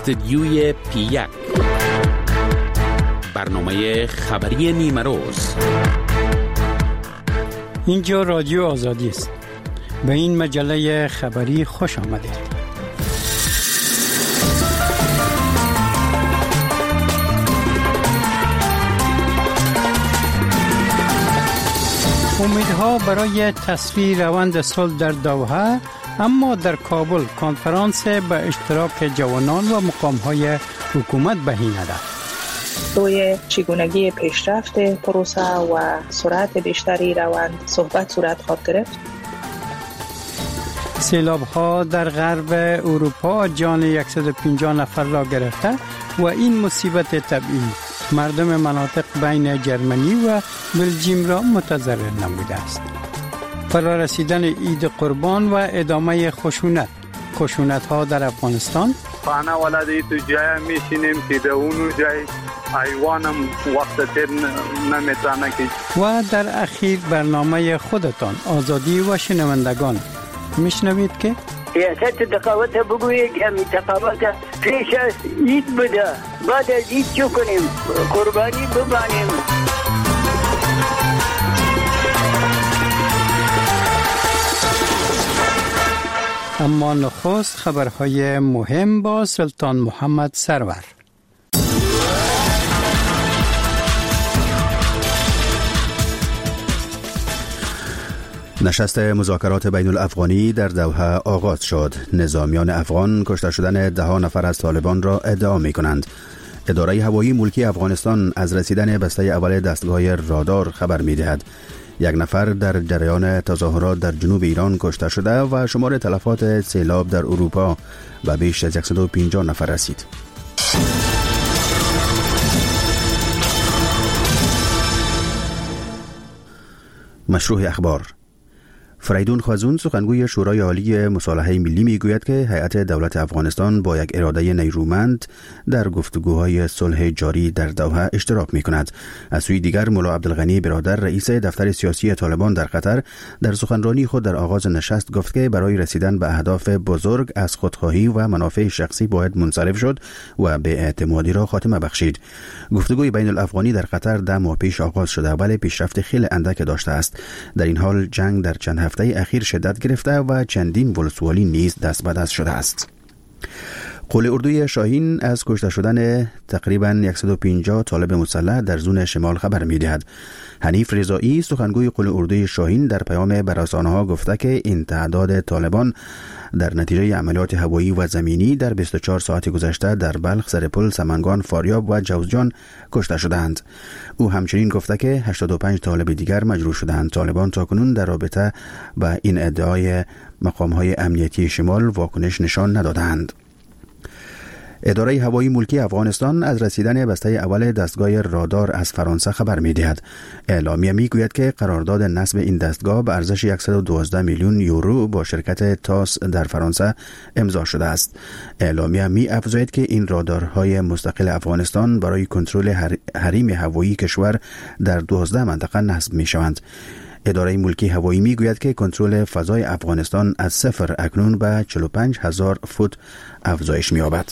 استدیوی پی1 برنامه خبری نیمه روز. اینجا رادیو آزادی است. به این مجله خبری خوش آمدید. امیدها برای تصفیه روند صلح در دوحه، اما در کابل کنفرانس به اشتراک جوانان و مقام‌های حکومت بهینه است. روی چگونگی پیشرفت پروسه و سرعت بیشتری روند صحبت صورت خواهد گرفت. سیلاب‌ها در غرب اروپا جان 150 نفر را گرفته و این مصیبت طبیعی مردم مناطق بین جرمنی و بلژیم را متضرر نموده است. فرارسیدن عید قربان و ادامه خشونت‌ها در افغانستان. خانه ولادی تو جای میشینیم که در اونو جای حیوانم وقت تیر نمیتونه که. و در اخیر برنامه خودتان آزادی و شنوندگان. میشنوید که سیاست تقاوت بگویید همین تقاوت پیش از عید بوده، بعد از عید چو کنیم؟ قربانی ببانیم. اما نخست خبرهای مهم با سلطان محمد سرور. نشست مذاکرات بین الافغانی در دوحه آغاز شد. نظامیان افغان کشته شدن 10 نفر از طالبان را ادعا می کنند. اداره هوایی ملکی افغانستان از رسیدن بسته اول دستگاه رادار خبر می دهد. 1 نفر در جریان تظاهرات در جنوب ایران کشته شده و شمار تلفات سیلاب در اروپا به بیش از 150 نفر رسید. مشروع اخبار. فریدون خازون سخنگوی شورای عالی مصالحه ملی میگوید که هیئت دولت افغانستان با یک اراده نیرومند در گفتگوهای صلح جاری در دوحه اشتراک میکند. از سوی دیگر ملا عبدالغنی برادر رئیس دفتر سیاسی طالبان در قطر در سخنرانی خود در آغاز نشست گفت که برای رسیدن به اهداف بزرگ از خودخواهی و منافع شخصی باید منصرف شد و به اعتمادی را خاتمه بخشید. گفتگوی بین الافغانی در قطر 10 ماه پیش آغاز شده ولی پیشرفت خیلی اندک داشته است. در این حال جنگ در چند هفته اخیر شدت گرفته و چندین ولسوالی نیز دست به دست شده است. قول اردوی شاهین از کشته شدن تقریباً 150 طالب مسلح در زون شمال خبر می‌دهد. حنیف رضایی سخنگوی قول اردوی شاهین در پیام به رسانه‌ها گفته که این تعداد طالبان در نتیجه عملیات هوایی و زمینی در 24 ساعت گذشته در بلخ، سرپل، سمنگان، فاریاب و جوزجان کشته شدند. او همچنین گفته که 85 طالب دیگر مجروح شدند. طالبان تاکنون در رابطه با این ادعای مقام‌های امنیتی شمال واکنش نشان ندادند. اداره هوایی ملکی افغانستان از رسیدن بسته اول دستگاه رادار از فرانسه خبر می‌دهد. اعلامیه می‌گوید که قرارداد نصب این دستگاه به ارزش 112 میلیون یورو با شرکت تاس در فرانسه امضا شده است. اعلامیه می‌افزاید که این رادارهای مستقل افغانستان برای کنترل حریم هوایی کشور در 12 منطقه نصب می‌شوند. اداره ملکی هوایی میگوید که کنترل فضای افغانستان از 0 اکنون به 45,000 فوت افزایش می‌یابد.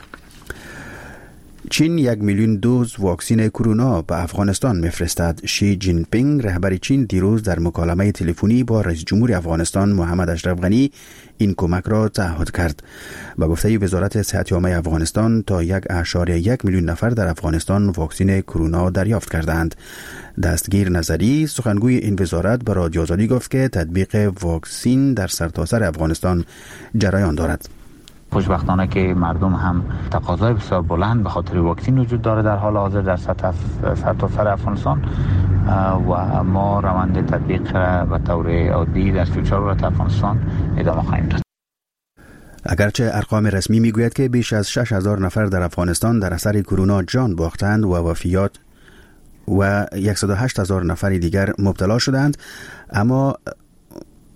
چین 1 میلیون دوز واکسن کرونا به افغانستان میفرستد. شی جین پینگ رهبر چین دیروز در مکالمه تلفنی با رئیس جمهور افغانستان محمد اشرف غنی این کمک را تعهد کرد. به گفته وزارت صحت عامه افغانستان تا 1.1 میلیون نفر در افغانستان واکسن کرونا دریافت کردند. دستگیر نظری سخنگوی این وزارت به رادیو آزادی گفت که تطبیق واکسن در سرتاسر افغانستان جریان دارد. خوشبختانه که مردم هم تقاضای بسیار بلند به خاطر واکسن وجود داره در حال حاضر در سرتاسر افغانستان و ما روند تطبیق به طور عادی در 34 ولایت افغانستان ادامه خواهیم داد. اگرچه ارقام رسمی میگوید که بیش از 6,000 نفر در افغانستان در اثر کرونا جان باختند و وفیات و 108,000 نفر دیگر مبتلا شدند، اما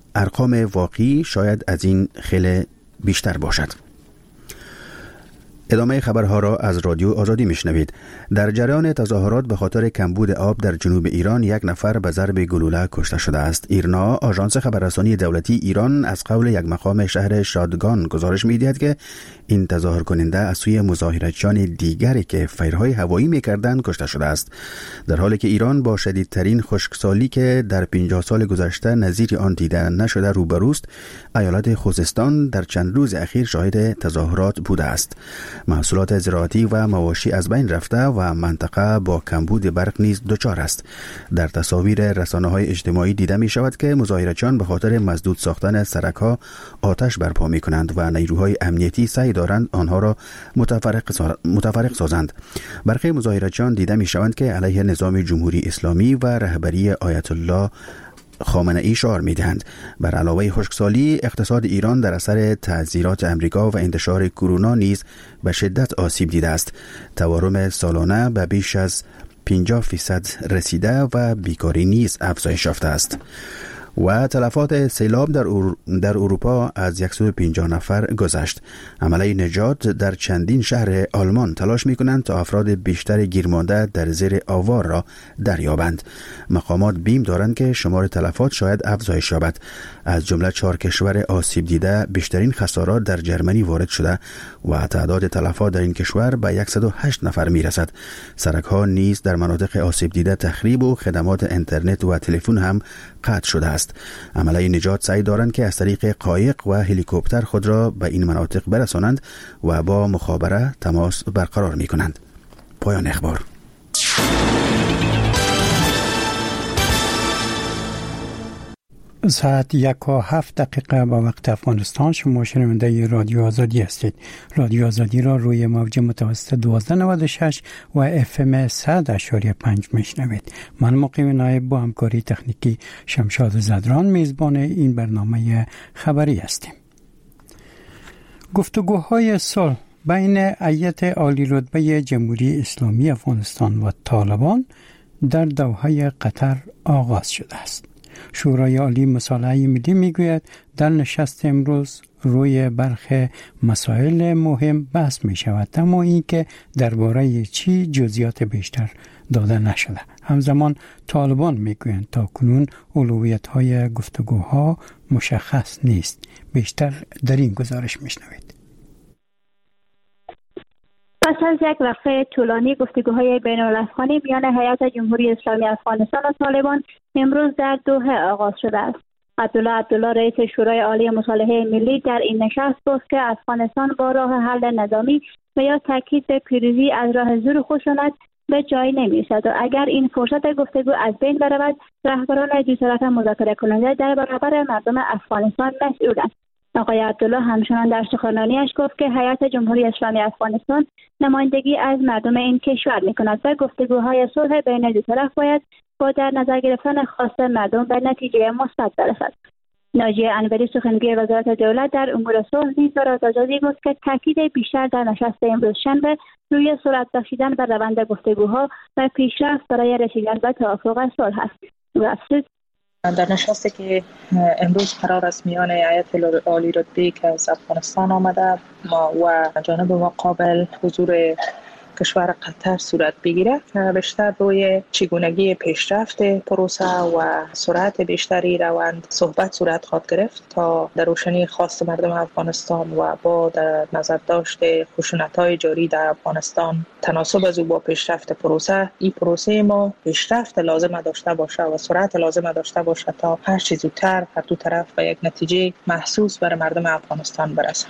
ارقام واقعی شاید از این خیلی بیشتر باشد. ادامه خبرها را از رادیو آزادی میشنوید. در جریان تظاهرات به خاطر کمبود آب در جنوب ایران 1 نفر به ضرب گلوله کشته شده است. ایرنا، آژانس خبررسانی دولتی ایران، از قول یک مقام شهر شادگان گزارش می‌دهد که این تظاهر کننده از سوی مظاهراتچیان دیگری که فیرهای هوایی می‌کردند کشته شده است، در حالی که ایران با شدیدترین خشکسالی که در 50 سال گذشته نظیر آن دیده نشده روبروست. ایالت خوزستان در چند روز اخیر شاهد تظاهرات بوده است. محصولات زراعتی و مواشی از بین رفته و منطقه با کمبود برق نیز دچار است. در تصاویر رسانه‌های اجتماعی دیده می شود که مظاهرچیان به خاطر مسدود ساختن سرک‌ها آتش برپا می کنند و نیروهای امنیتی سعی دارند آنها را متفرق سازند. برخی مظاهرچیان دیده می شوند که علیه نظام جمهوری اسلامی و رهبری آیت الله خامنه ای شعار می‌دهند. بر علاوه خشکسالی، اقتصاد ایران در اثر تعزیرات امریکا و انتشار کرونا نیز به شدت آسیب دیده است. تورم سالانه به بیش از 50% رسیده و بیکاری نیز افزایش یافته است. و تلفات سیلاب در اروپا از 150 نفر گذشت. عمله نجات در چندین شهر آلمان تلاش می‌کنند تا افراد بیشتر گیرمانده در زیر آوار را دریابند. مقامات بیم دارند که شمار تلفات شاید افزایش یابد. از جمله 4 کشور آسیب دیده بیشترین خسارات در جرمنی وارد شده و تعداد تلفات در این کشور به 108 نفر می‌رسد. سرک‌ها نیز در مناطق آسیب دیده تخریب و خدمات اینترنت و تلفن هم قطع شده است. عمله نجات سعی دارند که از طریق قایق و هلیکوپتر خود را به این مناطق برسانند و با مخابره تماس برقرار می کنند. پایان اخبار. ساعت 1:07 با وقت افغانستان. شما شنونده رادیو آزادی هستید. رادیو آزادی را روی موج متوسط 1296 و FM 100.5 میشنوید. من مقیم نایب با همکاری تکنیکی شمشاد زدران میزبان این برنامه خبری هستیم. گفتگوهای صلح بین هیئت عالی رتبه جمهوری اسلامی افغانستان و طالبان در دوحه قطر آغاز شده است. شورای عالی مصالحه ملی میگوید در نشست امروز روی برخی مسائل مهم بحث می شود، اما این که درباره چی جزئیات بیشتر داده نشده. همزمان طالبان میگویند تا کنون اولویت‌های گفتگوها مشخص نیست. بیشتر در این گزارش میشنوید. پس از یک وقفه طولانی گفتگوهای بین‌الافغانی میان هیئت جمهوری اسلامی افغانستان و طالبان امروز در دوحه آغاز شده است. عبدالله رئیس شورای عالی مصالحه ملی در این نشست گفت که افغانستان با راه حل نظامی و یا تاکید به پیروزی از راه زور و خشونت به جای نمی‌رسد و اگر این فرصت گفتگو از بین برود، رهبران دو طرف مذاکره کننده در برابر مردم افغانستان مسئولند. آقای عبدالله همچنان در سخنرانیش گفت که هیئت جمهوری اسلامی افغانستان نمایندگی از مردم این کشور می‌کند و گفتگوهای صلح بین دو طرف باید با در نظر گرفتن خواست مردم به نتیجه مثبت برسد. ناجیه انوری سخنگوی وزارت دولت در امور صلح نیز به رادیو آزادی گفت که تاکید بیشتر در نشست امروز شنبه روی سرعت بخشیدن به روند گفتگوها و پیشرفت برای رسیدن به توافق صلح است. در نشستی که امروز قرار است میان هیئت عالی رتبه که از افغانستان آمده و جانب مقابل حضور کشور قطر صورت بگیره، بیشتر روی چگونگی پیشرفت پروسه و سرعت بیشتری روند صحبت صورت خواهد گرفت تا در روشنی خواست مردم افغانستان و با در نظر داشت خشونت‌های جاری در افغانستان تناسب از او با پیشرفت پروسه، این پروسه ما پیشرفت لازم داشته باشه و سرعت لازم داشته باشه تا هر چه زودتر هر دو طرف به یک نتیجه محسوس برای مردم افغانستان برسه.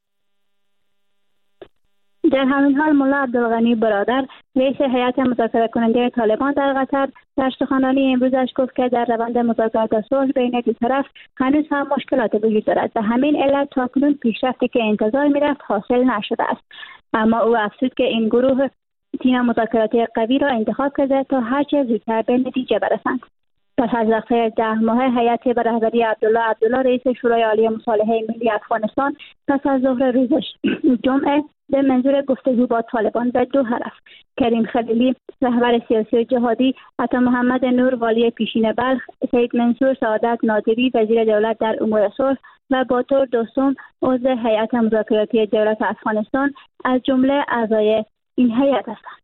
در همین حال ملا عبدالغنی برادر رئیس هیئت مذاکره کننده طالبان در قطر در سخنرانی امروزش گفت که در روند مذاکرات صلح بین دو طرف هنوز هم مشکلات وجود دارد و همین علت تاکنون پیشرفتی که انتظار می‌رفت حاصل نشده است. اما او افزود که این گروه تیم مذاکراتی قوی را انتخاب کرده تا هرچه زودتر به نتیجه برسند. پس از وقفه 10 ماه هیئت به رهبری عبدالله رئیس شورای عالی مصالحه ملی افغانستان پس از ظهر روز جمعه به منظور گفتگو با طالبان به دوحه رفت. کریم خلیلی رهبر سیاسی و جهادی، عطا محمد نور والی پیشین بلخ، سید منصور سعادت نادری وزیر دولت در امور صلح و باتور دوستم عضو هیئت مذاکراتی دولت افغانستان از جمله اعضای این هیئت هستند.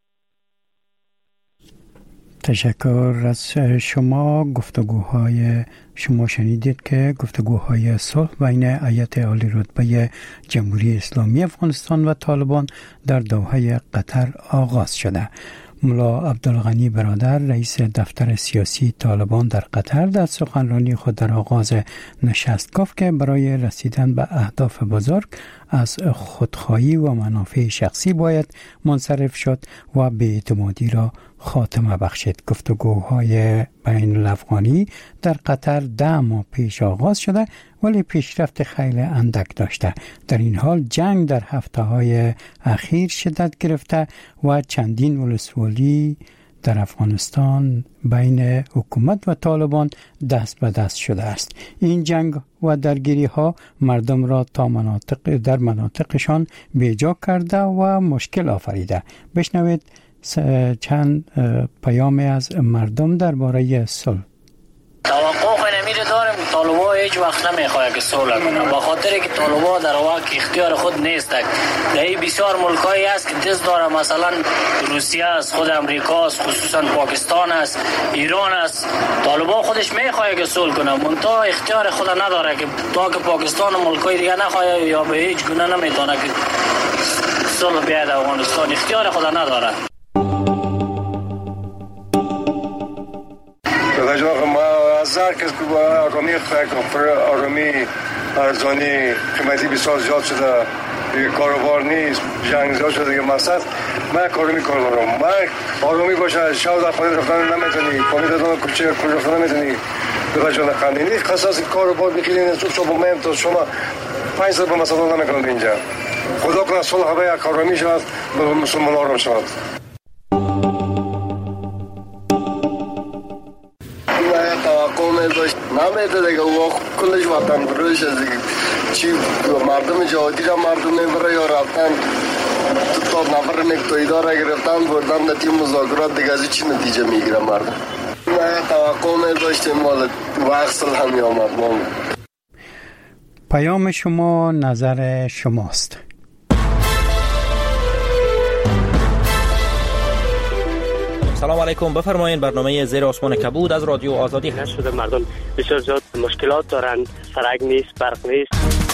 تشکر از شما. گفتگوهای شما شنیدید که گفتگوهای صلح بین هیئت عالی رتبه جمهوری اسلامی افغانستان و طالبان در دوحه قطر آغاز شده. ملا عبدالغنی برادر رئیس دفتر سیاسی طالبان در قطر در سخنرانی خود در آغاز نشست گفت که برای رسیدن به اهداف بزرگ از خودخواهی و منافع شخصی باید منصرف شد و بی‌اعتمادی را خاتمه بخشید. گفتگوهای بین الافغانی در قطر 10 ماه پیش آغاز شده ولی پیشرفت خیلی اندک داشته. در این حال جنگ در هفته‌های اخیر شدت گرفته و چندین ولسوالی در افغانستان بین حکومت و طالبان دست به دست شده است. این جنگ و درگیری ها مردم را در مناطقشان بیجا کرده و مشکل آفریده. بشنوید چند پیام از مردم درباره صلح. توقع نمیره داریم که طالبان هیچ وقت نمیخواد که صلح کنه، به خاطر که طالبان در واقع اختیار خود نیست. در بسیار ملکایی است که دست داره، مثلا روسیه است، خود امریکا است، خصوصا پاکستان است، ایران است. طالبان خودش میخواد که صلح کنه، منتها اختیار خود نداره که تا که پاکستان و ملکای دیگه نخواد یا به هیچ گونه نمیتونه که صلح بیاد افغانستان، اختیار خود نداره. هر کس که آرامی آرامی ارزانی قیمتی بسیار زیاد شده، کاروبار نیست، جنگ زیاد شده که مقصد من کارمی کار دارم. من آرامی باشه، شاید در خانه رفتن نمیتونی، خانه دادن کوچه کل رفتن نمیتونی به جان خانه نیست. خاصی کاروبار میکنین صبح مهم تا شما 5 سال به مثلا نمیکنند اینجا. خدا کنه صلح به یک آرامی شود، به مسلمان آرام شود. نمیده دیگه و کلش وطن بروش از چی مردم جهادی را مردم میبره یا رفتن تا نفر نکتایی داره گرفتن بردن نتیجه مذاکرات دیگه از چی نتیجه میگیره مردم. نه توقع نداشتیم مال وقت همی آمد. پیام شما، نظر شماست. سلام علیکم، بفرمایید. برنامه زیر آسمان کبود از رادیو آزادی هست. شده مردم بسیار زیاد مشکلات دارند، سرک نیست، برق نیست.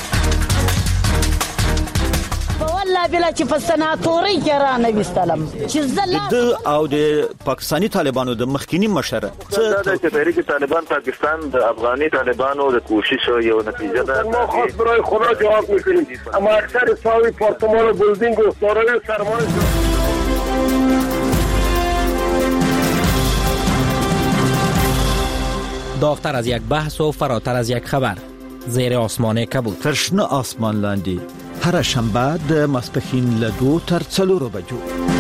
والله بلا چې په سناتوري کې را نه وستلم چې د او د پاکستانی طالبانو د مخکینی مشره دا چې تحریک طالبان پاکستان د افغاني طالبانو د کوشش یو نتیجه ده. ما خاص برای خدا جواب میکنیم، اما اکثر ساوی پارتمان و بلدینگ و سارای سرمایه داغتر از یک بحث و فراتر از یک خبر. زیر آسمان کبود. ترشنه آسمان لاندی. هر شنبه د ماسپښین له 2 تر 4 بجو.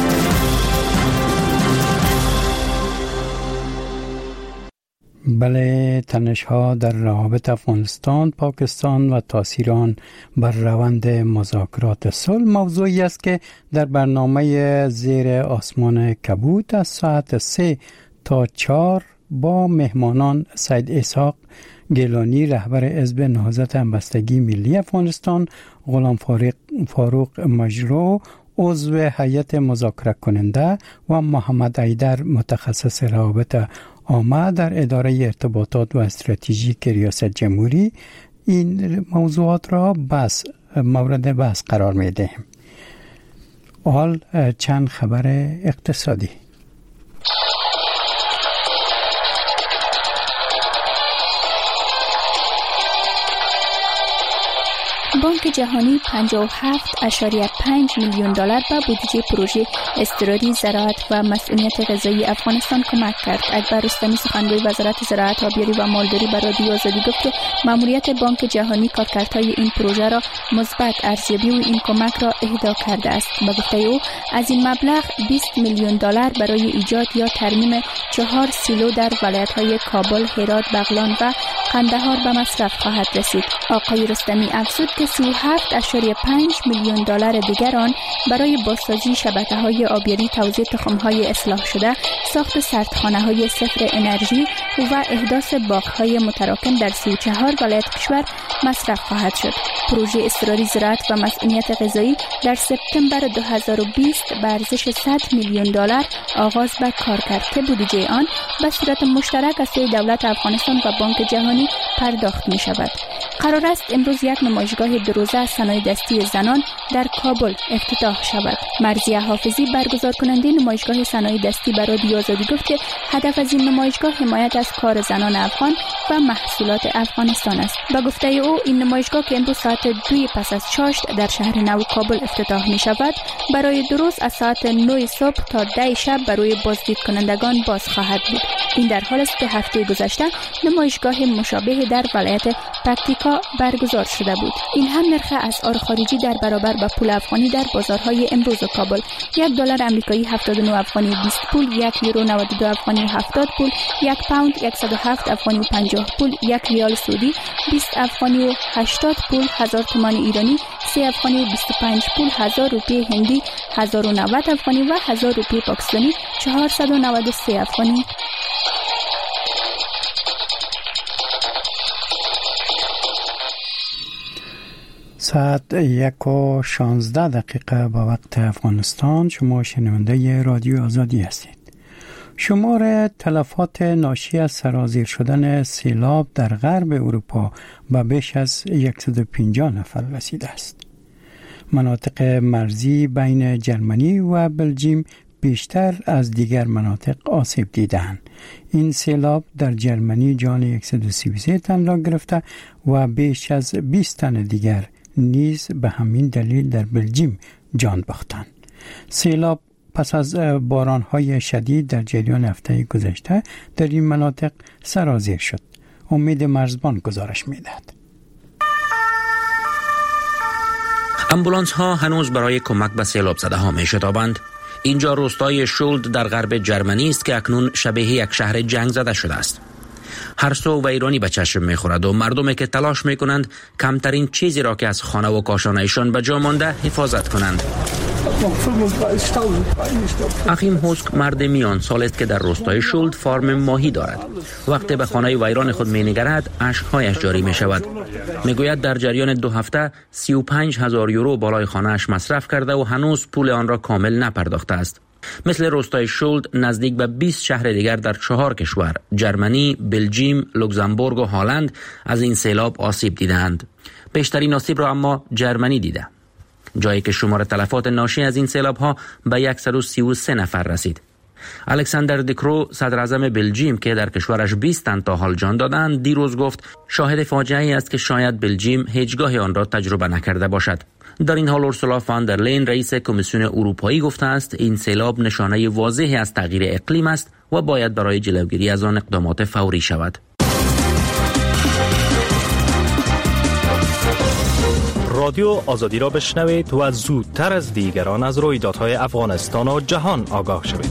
بله، تنش‌ها در روابط افغانستان، پاکستان و تاثیر آن بر روند مذاکرات صلح موضوعی است که در برنامه زیر آسمان کبود از ساعت 3 تا 4 با مهمانان سید اسحاق گیلانی رهبر حزب نهضت همبستگی ملی افغانستان، غلام فاروق مجرو عضو هیئت مذاکره کننده و محمد ایدر متخصص روابط عامه در اداره ارتباطات و استراتژیک ریاست جمهوری این موضوعات را مورد بحث قرار می‌دهیم. حال چند خبر اقتصادی. بانک جهانی 57.5 میلیون دلار به بودجه پروژه استیرادی زراعت و مسئولیت غذایی افغانستان کمک کرد. اکبر رستمی سخنگوی وزارت زراعت، آبیاری و مالداری به رادیو آزادی گفت که ماموریت بانک جهانی کارکردهای این پروژه را مثبت ارزیابی و این کمک را اهدا کرده است. به گفته او از این مبلغ 20 میلیون دلار برای ایجاد یا ترمیم 4 سیلو در ولایت‌های کابل، هرات، بغلان و قندهار به مصرف خواهد رسید. آقای رستمی افزود که که 37.5 میلیون دلار دیگر آن برای بازسازی شبکه‌های آبیاری، توزیع تخم‌های اصلاح شده، ساخت سردخانه‌های صفر انرژی و احداث باغ‌های متراکم در 34 ولایت کشور مصرف خواهد شد. پروژه اضطراری زراعت و مسئولیت غذایی در سپتامبر 2020 به ارزش 100 میلیون دلار آغاز به کار کرد که بودجه آن به صورت مشترک از سوی دولت افغانستان و بانک جهانی پرداخت می شود. قرار است امروز یک نمایشگاه دروزه از صنایع دستی زنان در کابل افتتاح شود. مرضیه حافظی برگزار کننده نمایشگاه صنایع دستی به رادیو آزادی گفت که هدف از این نمایشگاه حمایت از کار زنان افغان و محصولات افغانستان است. به گفته او این نمایشگاه که امروز ساعت 2 پس از چاشت در شهر نو کابل افتتاح می شود برای درست از ساعت 9 صبح تا 10 شب برای بازدید کنندگان باز خواهد بود. این در حال است که هفته گذشته نمایشگاه مشابه در ولایت پکتیکا برگزار شده بود. این هم نرخ اسعار خارجی در برابر با پول افغانی در بازارهای امروز کابل: $1 آمریکایی 79 افغانی 20 پول، €1 92 افغانی 70 پول، 1 پوند 107 افغانی و 50 پول، 1 ریال سعودی 20 افغانی و 80 پول، 1000 تومان ایرانی 3 افغانی و 25 پول، 1000 روپیه هندی 1090 افغانی و 1000 روپیه پاکستانی 493 افغانی. ساعت 1:16 به وقت افغانستان. شما شنونده رادیو آزادی هستید. شمار تلفات ناشی از سرازیر شدن سیلاب در غرب اروپا به بیش از 150 نفر رسیده است. مناطق مرزی بین جرمنی و بلژیم بیشتر از دیگر مناطق آسیب دیدند. این سیلاب در جرمنی جان 133 تن را گرفته و بیش از 20 تن دیگر نیز به همین دلیل در بلژیم جان باختند. سیلاب پس از باران‌های شدید در جریان هفته گذشته در این مناطق سرازیر شد. امید مرزبان گزارش می‌دهد. امبولانس ها هنوز برای کمک به سیلاب زده ها می شتابند. اینجا روستای شولد در غرب جرمنی است که اکنون شبیه یک شهر جنگ زده شده است. هر سو ویرانی به چشم می خورد و مردمی که تلاش می کنند کمترین چیزی را که از خانه و کاشانه‌شان به جا مانده حفاظت کنند. اخیم هوسک مرد میان سال است که در روستای شولد فارم ماهی دارد. وقتی به خانه ویران خود می نگرد اشک‌هایش جاری می شود. می گوید در جریان 2 هفته 35,000 یورو بالای خانه‌اش مصرف کرده و هنوز پول آن را کامل نپرداخته است. مثل روستای شولد نزدیک به 20 شهر دیگر در 4 کشور جرمنی، بلژیم، لوکزامبورگ و هلند از این سیلاب آسیب دیدند. بیشترین آسیب را اما جرمنی دیده، جایی که شمار تلفات ناشی از این سیلاب ها به 133 نفر رسید. الکساندر دکرو صدر اعظم بلژیم که در کشورش 20 تن تا حال جان دادند دیروز گفت شاهد فاجعه‌ای است که شاید بلژیم هیچگاه آن را تجربه نکرده باشد. در این حال اورسولا فان در لین رئیس کمیسیون اروپایی گفته است این سیلاب نشانه واضحی از تغییر اقلیم است و باید برای جلوگیری از آن اقدامات فوری شود. رادیو آزادی را بشنوید و زودتر از دیگران از رویدادهای افغانستان و جهان آگاه شوید.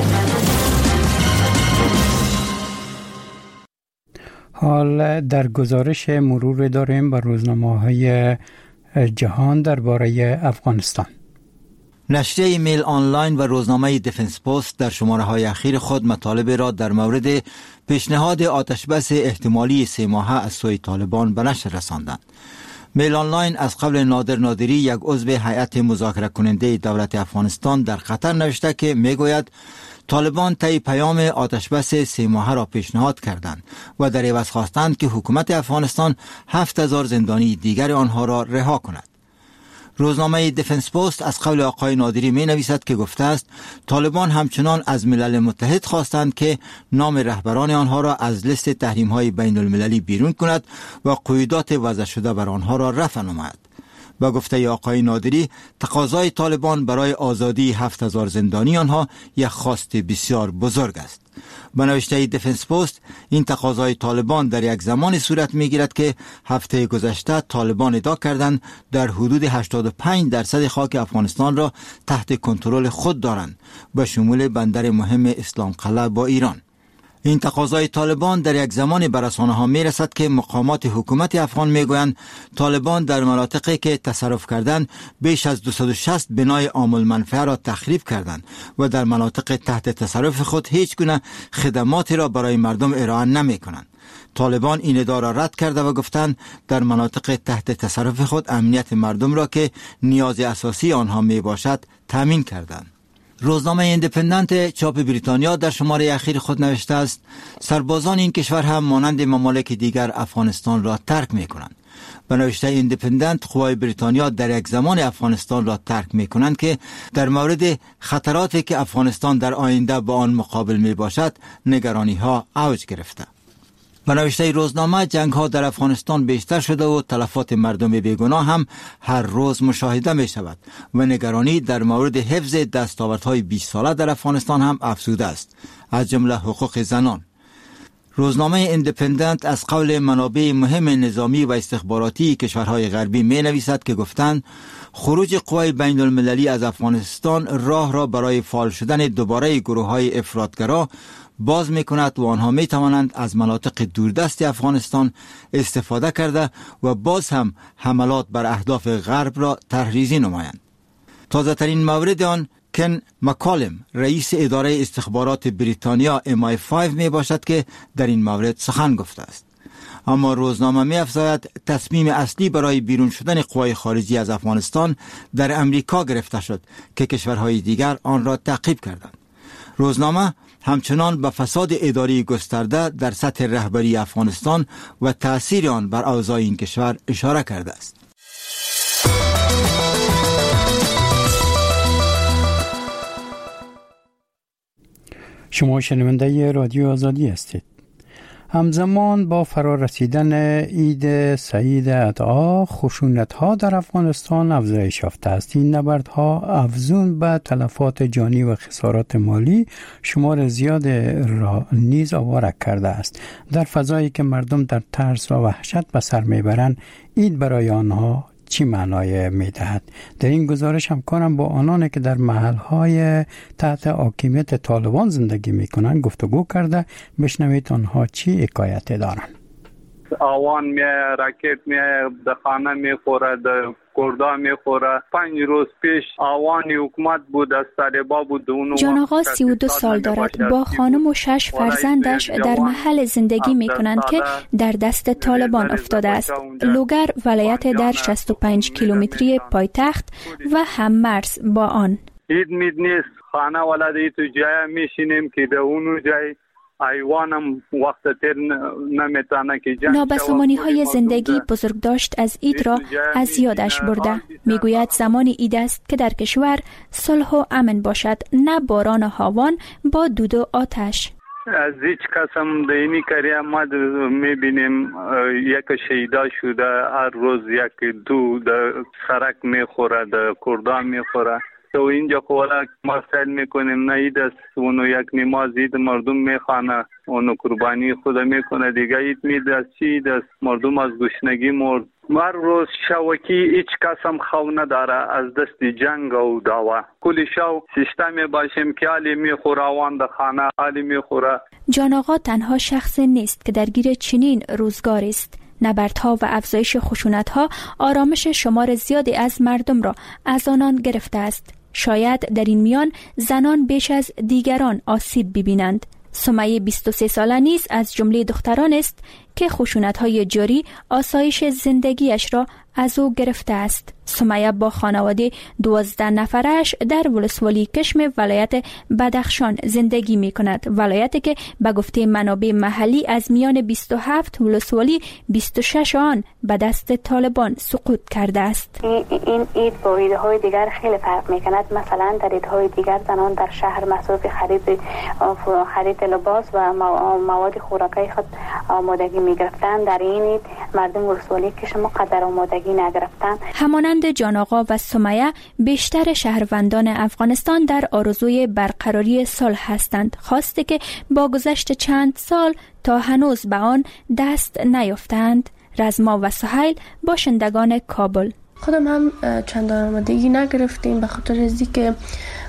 حال در گزارش مرور داریم بر روزنامه‌های جهان درباره افغانستان. نشریه ایمیل آنلاین و روزنامه دیفنس پست در شماره‌های اخیر خود مطالب را در مورد پیشنهاد آتشبس احتمالی 3 ماهه از سوی طالبان به نشر رساندند. میل آنلاین از قبل نادر نادری یک عضو هیئت مذاکره کننده دولت افغانستان در قطر نوشته که میگوید طالبان طی پیام آتشبس 3 ماهه را پیشنهاد کردند و در عوض خواستند که حکومت افغانستان 7000 زندانی دیگر آنها را رها کند. روزنامه دیفنس پست از قول آقای نادری می نویسد که گفته است طالبان همچنان از ملل متحد خواستند که نام رهبران آنها را از لیست تحریم های بین المللی بیرون کند و قیودات وضع شده بر آنها را رفع نماید. با گفته آقای نادری تقاضای طالبان برای آزادی 7000 زندانی آنها یک خواست بسیار بزرگ است. به نوشته دیفنس پست این تقاضای طالبان در یک زمان صورت میگیرد که هفته گذشته طالبان ادعا کردند در حدود 85% خاک افغانستان را تحت کنترل خود دارند به شمول بندر مهم اسلام قلعه با ایران. این تقاضای طالبان در یک زمان به رسانه‌ها می‌رسد که مقامات حکومت افغان میگویند طالبان در مناطقی که تصرف کردند بیش از 260 بنای عام المنفعه را تخریب کردند و در مناطق تحت تصرف خود هیچ گونه خدماتی را برای مردم ارائه نمی‌کنند. طالبان این ادعا را رد کرده و گفتند در مناطق تحت تصرف خود امنیت مردم را که نیاز اساسی آنها میباشد تامین کردند. روزنامه ایندیپندنت چاپ بریتانیا در شماره اخیر خود نوشته است سربازان این کشور هم مانند ممالک دیگر افغانستان را ترک می کنند. به نوشته ایندیپندنت قوای بریتانیا در یک زمان افغانستان را ترک می کنند که در مورد خطراتی که افغانستان در آینده با آن مقابل می باشد نگرانی ها اوج گرفته. به نوشته روزنامه جنگ ها در افغانستان بیشتر شده و تلفات مردم بیگناه هم هر روز مشاهده می شود و نگرانی در مورد حفظ دستاوردهای 20 ساله در افغانستان هم افزوده است، از جمله حقوق زنان. روزنامه ایندیپندنت از قول منابع مهم نظامی و استخباراتی کشورهای غربی می نویسد که گفتند خروج قوای بین المللی از افغانستان راه را برای فعال شدن دوباره گروه‌های افراطگرا باز می کند و آنها می توانند از مناطق دوردست افغانستان استفاده کرده و باز هم حملات بر اهداف غرب را تحریزی نمایند. تازه ترین مورد آن کن مکالم رئیس اداره استخبارات بریتانیا MI5 می باشد که در این مورد سخن گفته است. اما روزنامه می افزاید تصمیم اصلی برای بیرون شدن قوای خارجی از افغانستان در امریکا گرفته شد که کشورهای دیگر آن را تعقیب کردند. روزنامه همچنان به فساد اداری گسترده در سطح رهبری افغانستان و تأثیر آن بر اوضاع این کشور اشاره کرده است. شما شنونده رادیو آزادی هستید. همزمان با فرارسیدن عید سعید اضحی خشونت‌ها در افغانستان افزایش یافته است. این نبردها افزون به تلفات جانی و خسارات مالی شمار زیاد را نیز آواره کرده است. در فضایی که مردم در ترس و وحشت به سر میبرند، عید برای آنها چی معنای میدهد؟ در این گزارش همکارم با آنانی که در محلهای تحت حاکمیت طالبان زندگی میکنند گفتگو کرده. بشنوید آنها چی حکایت دارند. آوان میایه، راکت میایه، در خانه میخوره، در کردا میخوره. 5 روز پیش آوانی حکومت بود، از طالبا بود. جان آقا 32 سال دارد. با خانم و 6 فرزندش در محل زندگی میکنند که در دست طالبان افتاده است. لوگر ولایت در 65 کیلومتری پایتخت و هم مرز با آن. عید مید نیست، خانه ولده تو جای میشینیم که در اونو جای ایوانم وقت تر نمیتانه که نابسامانی های زندگی بزرگداشت از عید را از یادش برده. میگوید زمان عید است که در کشور صلح و امن باشد، نه باران هاوان با دود و آتش. از هیچ کسم دینی کاری ما میبینیم یک شهیدا شده، هر روز یک دو در سرک میخوره، در کردان میخوره. تو اینجا خواه ما سیل میکنیم، نه عید است، اونو یک نماز عید مردم میخوانه، اونو قربانی خدا میکنه دیگه. عید مید است، چی عید است؟ مردم از گشنگی مرد. هر روز شوکی هیچ کسم خو نداره از دست جنگ و دعوه. کلی شو سیستم باشیم که حالی میخوره، آوان در خانه حالی میخوره. جان آقا تنها شخص نیست که درگیر چنین روزگاری است. نبردها و افزایش خشونت‌ها آرامش شمار زیادی از مردم را از آنان گرفته است. شاید در این میان زنان بیش از دیگران آسیب ببینند. سمیه 23 ساله نیز از جمله دختران است که خشونت‌های جاری آسایش زندگیش را از او گرفته است. سمیه با خانواده 12 نفرش در ولسوالی کشم ولایت بدخشان زندگی می کند. ولایتی که به گفته منابع محلی از میان 27 ولسوالی 26 آن به دست طالبان سقوط کرده است. این عید با عیدهای دیگر خیلی فرق می کند. مثلا در عیدهای دیگر زنان در شهر مصروف خرید لباس و مواد خوراکی خود آمادگی می گرفتند. در این عید مردم ولسوالی کشم قدر آمادگی نگرفتند. همانند جان آقا و سمیه بیشتر شهروندان افغانستان در آرزوی برقراری صلح هستند، خواسته که با گذشت چند سال تا هنوز به آن دست نیافتند. رزما و سهیل باشندگان کابل. خودم هم چندان آمادگی نگرفتیم به خاطر از اینکه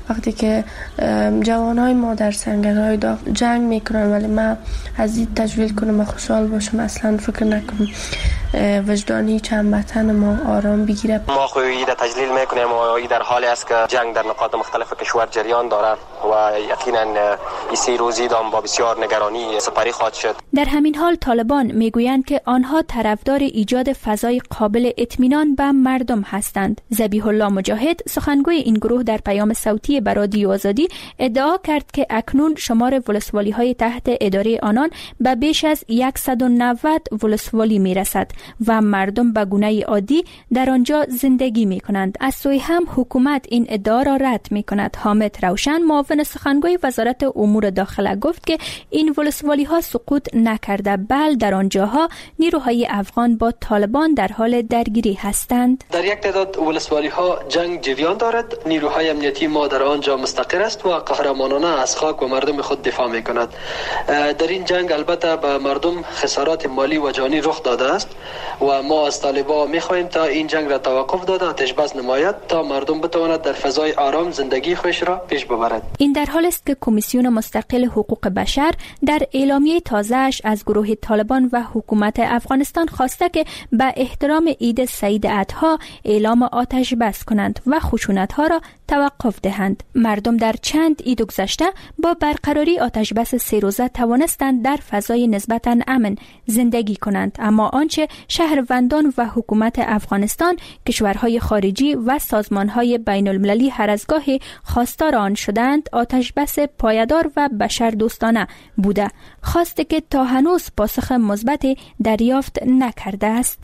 وقتی که جوانای ما در سنگرهای داغ جنگ میکنن، ولی ما از این تجویل کنم و خوشحال باشم، اصلا فکر نکنم وجدانی هموطن ما آرام بگیره. ما خویی در تجلیل میکنیم و این در حالی است که جنگ در نقاط مختلف کشور جریان دارد و یقینا این 3 روزی دام با بسیار نگرانی سپری خواهد شد. در همین حال طالبان میگویند که آنها طرفدار ایجاد فضای قابل اطمینان به مردم هستند. ذبیح الله مجاهد سخنگوی این گروه در پیام صوتی به رادیو آزادی ادعا کرد که اکنون شمار ولسوالی‌های تحت اداره آنان به بیش از 190 ولسوالی میرسد و مردم به گونه عادی در آنجا زندگی می کنند. از سوی هم حکومت این ادعا را رد می کند. حامد روشن معاون سخنگوی وزارت امور داخله گفت که این ولسوالی ها سقوط نکرده، بل در آنجاها نیروهای افغان با طالبان در حال درگیری هستند. در یک تعداد ولسوالی ها جنگ جریان دارد. نیروهای امنیتی ما در آنجا مستقر است و قهرمانانه از خاک و مردم خود دفاع می کند. در این جنگ البته به مردم خسارات مالی و جانی رخ داده است و ما از طالبان می‌خواهیم تا این جنگ را توقف داده، آتش بس نماید تا مردم بتواند در فضای آرام زندگی خودش را پیش ببرد. این در حال است که کمیسیون مستقل حقوق بشر در اعلامیه تازه‌اش از گروه طالبان و حکومت افغانستان خواسته که به احترام عید سعید اضحی اعلام آتش بس کنند و خشونت‌ها را توقف دهند. مردم در چند عید گذشته با برقراری آتش بس 3 روزه توانستند در فضای نسبتاً امن زندگی کنند، اما آنچه شهروندان و حکومت افغانستان، کشورهای خارجی و سازمانهای بین المللی هر از گاهی خواستار آن شدند آتش بس پایدار و بشر دوستانه بوده، خواسته که تا هنوز پاسخ مثبت دریافت نکرده است.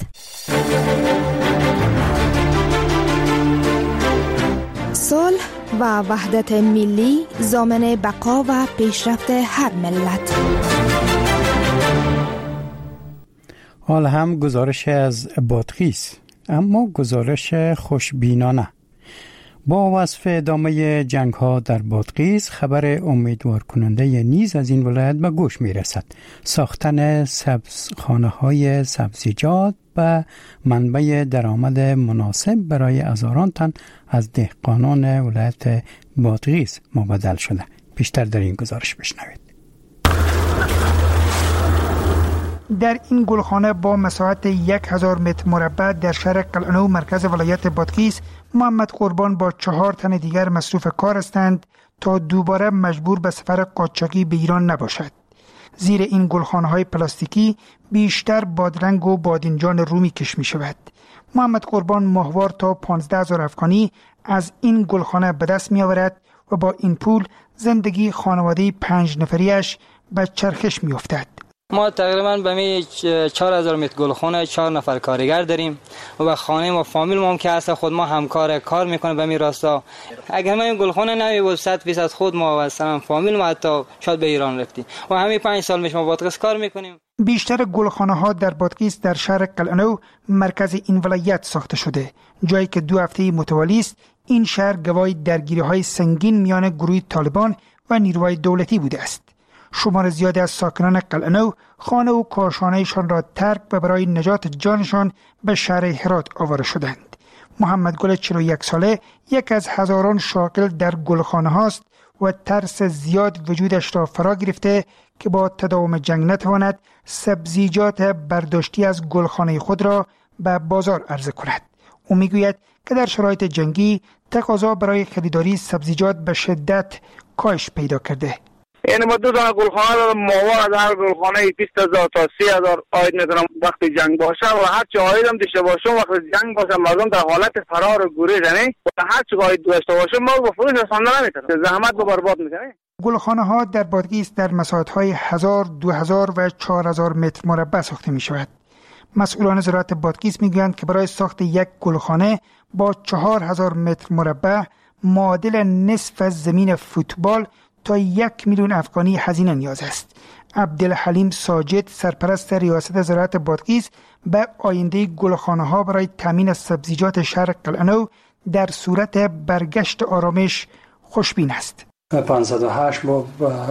صلح و وحدت ملی ضامن بقا و پیشرفت هر ملت. حال هم گزارش از بادغیس، اما گزارش خوشبینانه. با وصف ادامه جنگ ها در بادغیس، خبر امیدوار کننده نیز از این ولایت به گوش می رسد. ساختن سبزخانه های سبزیجات به منبع درآمد مناسب برای هزاران تن از دهقانان ولایت بادغیس مبادل شده. بیشتر در این گزارش بشنوید. در این گلخانه با مساحت 1000 متر مربع در شهر قلعه‌نو مرکز ولایت بادغیس، محمد قربان با 4 تن دیگر مصروف کار هستند تا دوباره مجبور به سفر قاچاقی به ایران نباشد. زیر این گلخانه‌های پلاستیکی بیشتر بادرنگ و بادنجان رومی کش می شود. محمد قربان ماهوار تا 15,000 افغانی از این گلخانه به دست می آورد و با این پول زندگی خانواده 5 نفریش به چرخش می افتد. ما تقریبا به می 4000 متر گلخانه 4 نفر کارگر داریم و خانه ما فامیل ما که هست خود ما همکار کار میکنه به می راستا. اگر ما این گلخانه نمی بود 100% خود ما مثلا فامیل ما حتی شاید به ایران رفتیم و همین 5 سال میشه ما بادغیس کار میکنیم. بیشتر گلخانه ها در بادغیس در شهر قلعه‌نو مرکز این ولایت ساخته شده، جایی که 2 هفته متوالی است این شهر گواه درگیری های سنگین میان گروه طالبان و نیروهای دولتی بوده است. شمار زیادی از ساکنان قلعه‌نو خانه و کاشانه‌شان را ترک و برای نجات جانشان به شهر هرات آواره شدند. محمد گل 41 ساله یک از هزاران شاغل در گلخانه هاست و ترس زیاد وجودش را فرا گرفته که با تداوم جنگ نتواند سبزیجات برداشتی از گلخانه خود را به بازار عرضه کند. او میگوید که در شرایط جنگی تقاضا برای خریداری سبزیجات به شدت کاهش پیدا کرده. یعنی ما 2 تا گلخانه ماهوار از هر گلخانه 20,000 تا 30,000 آید میکنم وقتی جنگ باشه و هر چی آیدم داشته باشم وقتی جنگ باشه مردم در حالت فرار و گریز یعنی و هر چی آید داشته باشم ما با فروش رسانده نمیتونم زحمت رو برباد میکنه. گلخانه ها در بادغیس در مساحت های 1000 2000 و 4000 متر مربع ساخته می شود. مسئولان زراعت بادغیس میگویند که برای ساخت یک گلخانه با 4000 متر مربع معادل نصف از زمین فوتبال تا 1 میلیون افغانی هزینه نیاز است. عبدالحلیم ساجد سرپرست ریاست زراعت بادغیس به آینده گلخانه‌ها برای تامین سبزیجات شهر قلعه‌نو در صورت برگشت آرامش خوشبین است. 508 با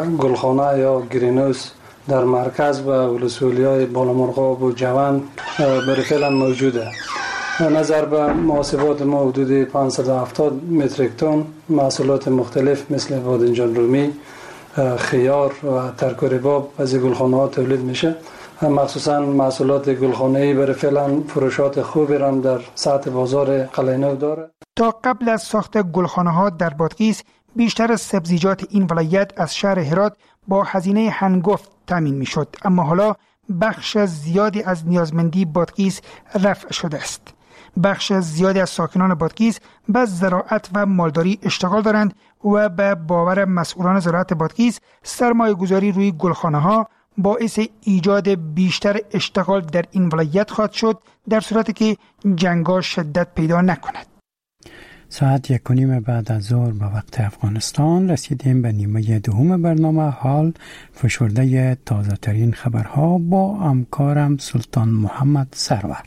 گلخانه یا گرینوس در مرکز و ولسوالی‌های بالامرغاب و جوان برای فعلا موجوده. نظر به محاسبات ما حدود 570 متریک تن محصولات مختلف مثل بادنجان رومی، خیار و ترکاری باب از گلخانه ها تولید میشه. مخصوصا محصولات گلخانه‌ای برای فعلا فروشات خوبی هم در سطح بازار قلعه‌نو داره. تا قبل از ساخت گلخانه ها در بادغیس بیشتر سبزیجات این ولایت از شهر هرات با هزینه هنگفت تامین میشد، اما حالا بخش زیادی از نیازمندی بادغیس رفع شده است. بخش زیادی از ساکنان بادغیس به زراعت و مالداری اشتغال دارند و به باور مسئولان زراعت بادغیس سرمایه گذاری روی گلخانه ها باعث ایجاد بیشتر اشتغال در این ولایت خواهد شد در صورتی که جنگ‌ها شدت پیدا نکند. ساعت 1:30 بعد از ظهر به وقت افغانستان رسیدیم به نیمه دوم برنامه. حال فشرده تازه ترین خبرها با همکارم سلطان محمد سرور.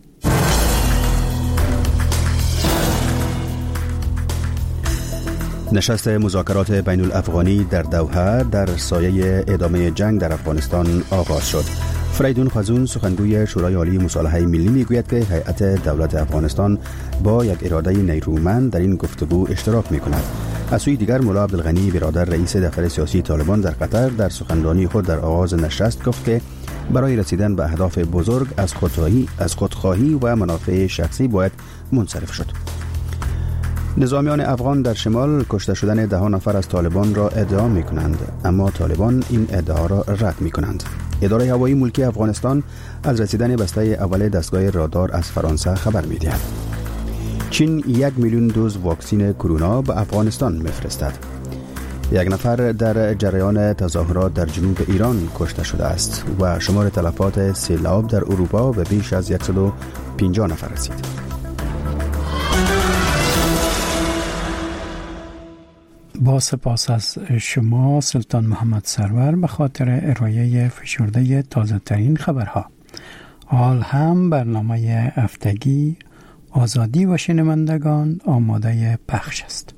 نشست مذاکرات بین الافغانی در دوحه در سایه ادامه جنگ در افغانستان آغاز شد. فریدون خزون سخنگوی شورای عالی مصالحه ملی میگوید که هیئت دولت افغانستان با یک اراده نیرومند در این گفتگو اشتراک میکند. از سوی دیگر مولا عبدالغنی برادر رئیس دفتر سیاسی طالبان در قطر در سخنرانی خود در آغاز نشست گفت که برای رسیدن به اهداف بزرگ از خودخواهی و منافع شخصی باید منصرف شد. نظامیان افغان در شمال کشته شدن 10 نفر از طالبان را ادعا می کنند، اما طالبان این ادعا را رد می کنند. اداره هوایی ملکی افغانستان از رسیدن بسته اول دستگاه رادار از فرانسه خبر می دهد. چین 1 میلیون دوز واکسن کرونا به افغانستان می‌فرستد. 1 نفر در جریان تظاهرات در جنوب ایران کشته شده است و شمار تلفات سیلاب در اروپا به بیش از 150 نفر رسید. با سپاس از شما سلطان محمد سرور به خاطر ارائه فشرده تازه ترین خبرها. حال هم برنامه هفتگی آزادی و شنوندگان آماده پخش است.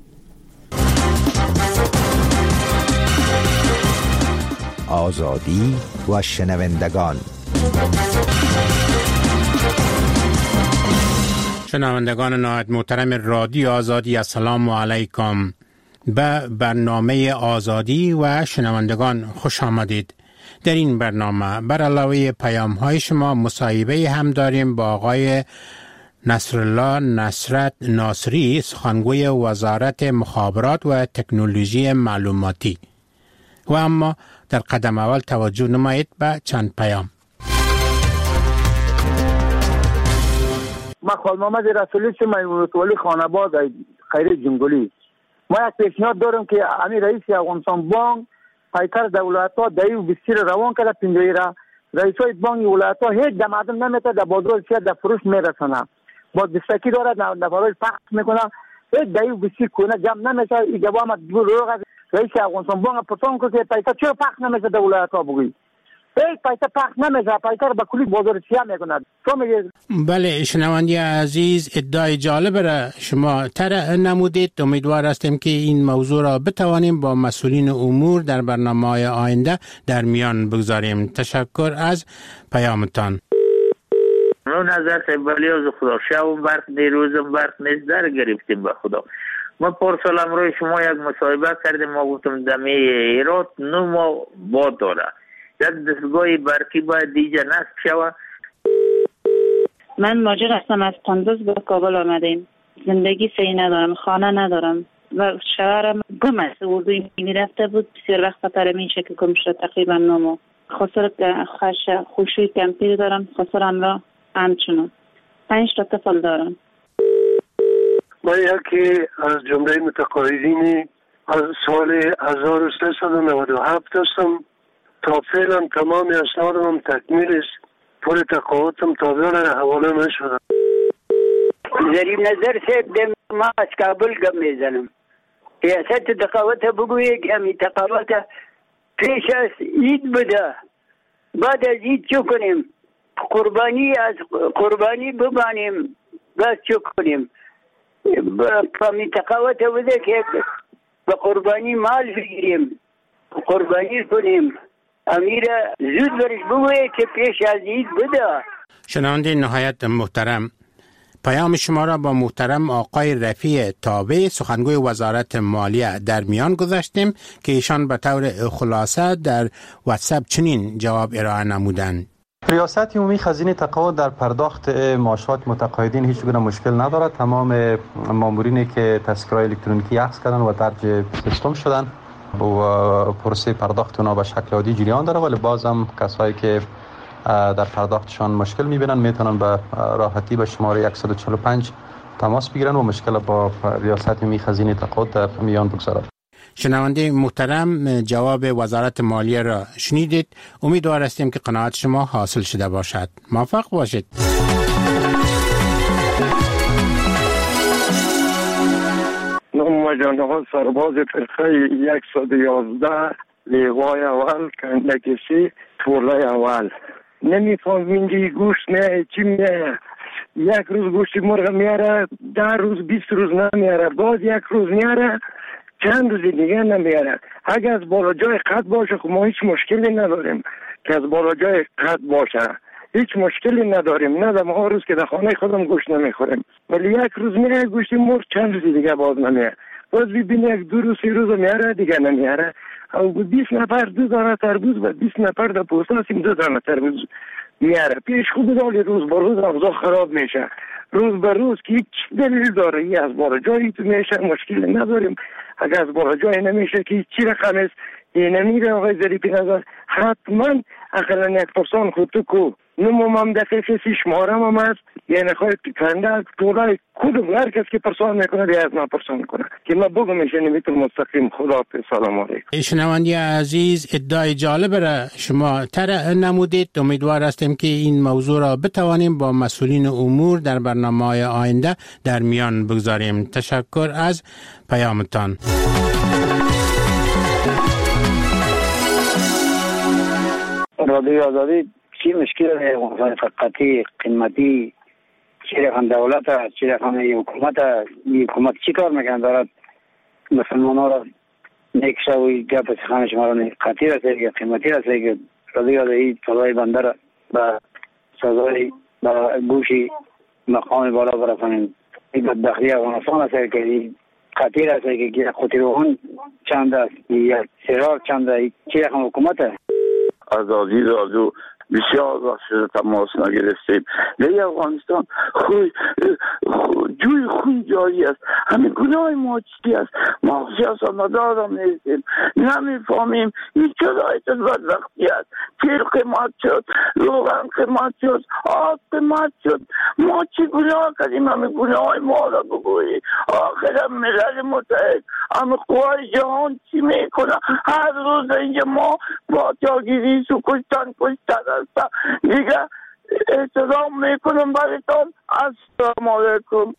آزادی و شنوندگان. شنوندگان نهایت محترم رادیو آزادی، السلام علیکم. به برنامه آزادی و شنوندگان خوش آمدید. در این برنامه بر علاوه پیام های شما مصاحبه هم داریم با آقای نصرالله نصرت ناصری، سخنگوی وزارت مخابرات و تکنولوژی معلوماتی. و اما در قدم اول توجه نمایید به چند پیام. من خانم محمد رسولی میمونت ولی خانباد خیر جنگلی. ما یک پیشنهاد دارم که امیر رئیس افغانستان بانک پیکر دولت ها دایی و بسیر روان کرده پندوی را رئیس های بانک ولایت ها هیچ دمادم نمیته در بازار سیاه در فروش میرسنه. با دستکی داره نفرای پخش میکنه هیچ دایی و بسیر کنه جمع نمیشه. این جواب هم دو روغ رئیس افغانستان بانک پرسان کنه که پیکر چرا پخش نمیشه در ولایت ها بگوی هیچ پیکر پخش نمیشه. پیکر با کلی بازار سیاه میکنه. بله شنوندی عزیز، ادعای جالب را شما طرح نمودید. امیدوار هستیم که این موضوع را بتوانیم با مسئولین امور در برنامه‌های آینده در میان بگذاریم. تشکر از پیامتان. رو نظر سیبالی از خدا شب برق دیروزم برق نیست در گرفتیم به خدا. ما پرسالم روی شما یک مصاحبه کردیم. ما گفتم دمی ایرات 9 ماه باد داره. یک دستگاه برقی باید دیجا نصب شود. من ماجر هستم، از قندوز به کابل آمدیم. زندگی صحیح ندارم، خانه ندارم و شوهرم گم است. اردوی میرفته بود، بسیار وقت پر این شکل گم شد، تقریبا 9 ماه. خسر خوشوی کمپیر دارم، خسرم را همچنان 5 تا طفل دارم. من یکی از جمله متقاعدین از سال 1397 هستم. تا فعلا تمام اسنادم تکمیل است. پول تقاعدم تا بیان حواله نشده. ظریف نظر صاحب ما از کابل گم میزنم. ریاست تقاعد بگویه که همی تقاعد پیش از عید بوده. بعد از عید چو کنیم؟ قربانی ببانیم. بس چو کنیم؟ همی تقاعد بوده که به قربانی مال بگیریم. قربانی کنیم. امیر زود برش بگویه که پیش از عید بده. شنونده نهایت محترم، پیام شما را با محترم آقای رفیع تابع سخنگوی وزارت مالیه در میان گذاشتیم که ایشان به طور خلاصه در واتساپ چنین جواب ارائه نمودند. ریاست عمومی خزینه تقاعد در پرداخت معاشات متقاعدین هیچ گونه مشکل ندارد. تمام مامورینی که تذکره الکترونیکی اخذ کردن و درج سیستم شدن و پروسه پرداخت اونا به شکل عادی جریان داره، ولی بازم کسایی که در پرداختشان مشکل میبینن میتونن به راحتی به شماره 145 تماس بگیرن و مشکل با ریاست عمومی خزینه تقاعد در میان بگذارد. شنونده محترم، جواب وزارت مالیه را شنیدید. امیدوار هستیم که قناعت شما حاصل شده باشد. موفق باشید. نام جانها سرباز فرقه 111 لیوای اول کندکسی طوله اول. نمیفهم اینجا گوشت میاره چی میاره. یک روز گوشت مرغ میاره، 10 روز 20 روز نمیاره، باز یک روز میاره، چند روز دیگه نمیاره. اگر از بالا جای قد باشه خب ما هیچ مشکلی نداریم که از بالا جای قد باشه، هیچ مشکلی نداریم. نه ما روز که در خانه خودم گوشت نمیخوریم، ولی یک روز میاره گوشت مرغ، چند روز دیگه باز نمیاره. باز ببینی یک 2 روز 3 روز میاره دیگه نمیاره. او 20 نفر 2 دانه تربوز و 20 نفر در پوستاسیم 2 دانه تربوز میاره. پیش خوب دالی روز به روز اوضاع خراب میشه، روز به روز که هیچ دلیل داره. ای از بالا جایی تو میشه مشکلی نداریم، اگر از بالا جایی نمیشه که چی رقم است این نمیره. آقای ظریفی نظر حتما اقلا 1% خود تو کو نموم هم دقیقه 6 ماهرم هم هست، یعنی خواهد کنده طولای کدوم هر کس که پرسان میکنه دیگه از من پرسان کنه که ما بگم میشه نمیتون مستقیم. خدا سلام علیکم. شنوندی عزیز، ادعای جالب را شما طرح نمودید. امیدوار هستیم که این موضوع را بتوانیم با مسئولین امور در برنامه‌های آینده در میان بگذاریم. تشکر از پیامتان. رادیو آزادی چی مشکل ہے؟ فقطی قیمتی چی رقم دولت است، چی رقم حکومت است. این حکومت چی کار میکنه؟ دارد مسلمان ها را نکشه و گپ سخن شما را قطعی رسید که قیمتی رسید که رادیو آزادی سزای بنده را به سزای به گوشی مقام بالا برسانیم. این بدبختی افغانستان است که قطعی رسید که خودی روحان چند است، یک سرار چند است. چی رقم حکومت است؟ آزادی رادیو بسیار وقت شده تماس نگرفتیم. در افغانستان جوی خون جاری است. همین گناه ما چی است؟ ما سیاستمدار هم نیستیم، نمیفهمیم این شرایط بدبختی است. تیل قیمت شد، روغن قیمت شد، آب قیمت شد. ما چی گناه کردیم؟ همین گناه ما را بگویی. آخر ملل متحد همین قوای جهان چی میکنه؟ هر روز اینجا ما با جاگیری سو کشتن هستم. دیگه احترام میکنم برایتان. السلام علیکم.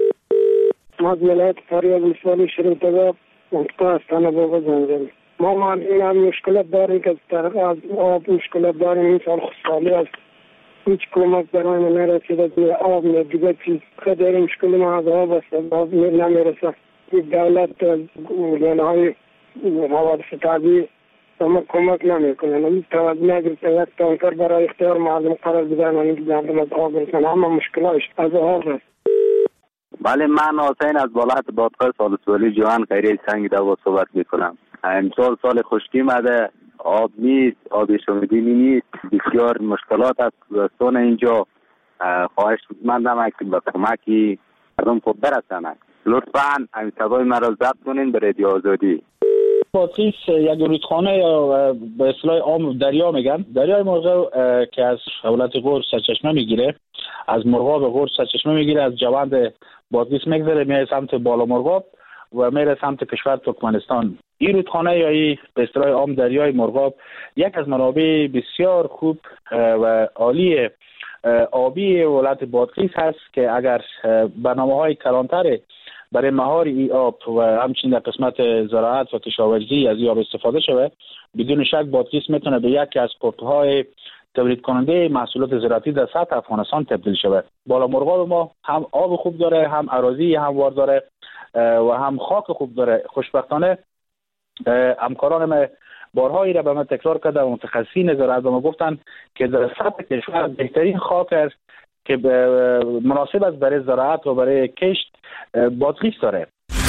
ما از ولایت فاریاب ولسوالی شریف تگاه منطقه استان بابا زنجان. ما هم مشکلات داریم که از آب مشکلات داریم. این سال خسالی است، هیچ کمک برای ما نرسیده. آب نه دیگه چیز خیلی مشکل ما از آب است، آب نمیرسه. دولت گلانه های حوادث طبیعی اما کمک نمیکنه. توجه نگرفته یک تانکر برای اختیار مردم قرار بدن و این مردم از آب برسن. اما مشکلش از آب است. بله، من حسین از ولایت بادغیس ولسوالی جوان خیریه سنگ دوا صحبت میکنم. امسال سال خشکی مده، آب نیست، آب شومیدنی نیست، بسیار مشکلات است دوستان اینجا. خواهش مندم که به کمکی مردم خود برسند. لطفاً این صدای مرا ضبط کنین به رادیو آزادی. بادغیس یک رودخانه یا به اصطلاح عام دریا میگن، دریای مرغاب که از ولایت غور سرچشمه میگیره، از مرغاب غور سرچشمه میگیره، از جوند بادغیس میگذره میره سمت بالا مرغاب و میره سمت کشور ترکمنستان. این رودخانه یا این به اصطلاح عام دریای مرغاب یک از منابع بسیار خوب و عالی آبی ولایت بادغیس هست که اگر برنامه‌های کلانتر برای مهار ای آب و همچنین در قسمت زراعت و کشاورزی از ای آب استفاده شود، بدون شک بادغیس میتونه به یکی از پورت‌های تولید کننده محصولات زراعتی در سطح افغانستان تبدیل شود. بالا مرغاب ما هم آب خوب داره، هم اراضی هموار داره و هم خاک خوب داره. خوشبختانه همکاران ما بارهایی را به من تکرار کرده و متخصصین زراعت به ما گفتن که در سطح کشور بهترین خاک است که مناسب است برای زراعت و برای کشت بادغیس داره.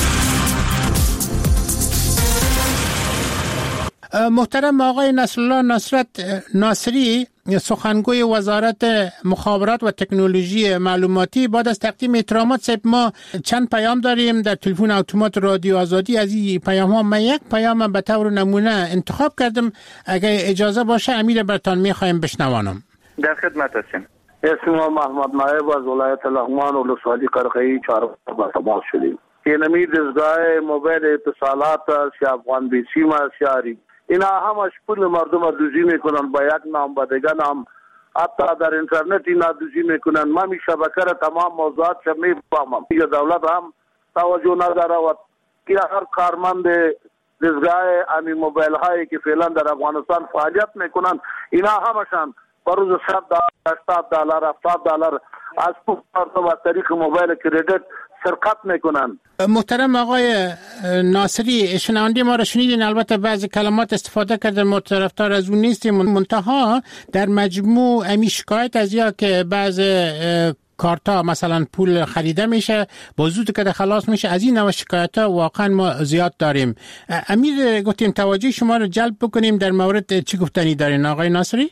محترم آقای نصرالله نصرت ناصری، سخنگوی وزارت مخابرات و تکنولوژی معلوماتی، بعد از تقدیم احترامات صاحب، ما چند پیام داریم در تلفن اتومات رادیو آزادی. از این پیام ها من یک پیام به طور نمونه انتخاب کردم، اگر اجازه باشه امیر برتان میخوایم بشنوانم. در خدمت هستیم. اسم محمد نایب از ولایت لغمان و ولسوالی قرقی چهارم با تماس شدیم. اینمی دستگاه موبایل اتصالات یا افغان بیسیم شهری اینا همش پول مردم دوزی میکنن، با یک نام با دیگر نام، حتی در اینترنت اینا دوزی میکنن. من می شبکه را تمام موضوعات شد میفهمم. دیگه دولت هم توجه نداره و که هر کارمند دستگاه امی موبایل هایی که فعلا در افغانستان فعالیت میکنن اینا همشان بروز $100 $80 $70 از پول مردم از طریق موبایل کردیت سرقت میکنن. محترم آقای ناصری، شنونده ما را شنیدین، البته بعضی کلمات استفاده کرده، ما طرفدار از اون نیستیم، منتها در مجموع امی شکایت از یا که بعض کارتا مثلا پول خریده میشه با زود که خلاص میشه، از این نوع شکایت ها واقعا ما زیاد داریم. امیر گفتیم توجه شما رو جلب بکنیم، در مورد چی گفتنی دارین آقای ناصری؟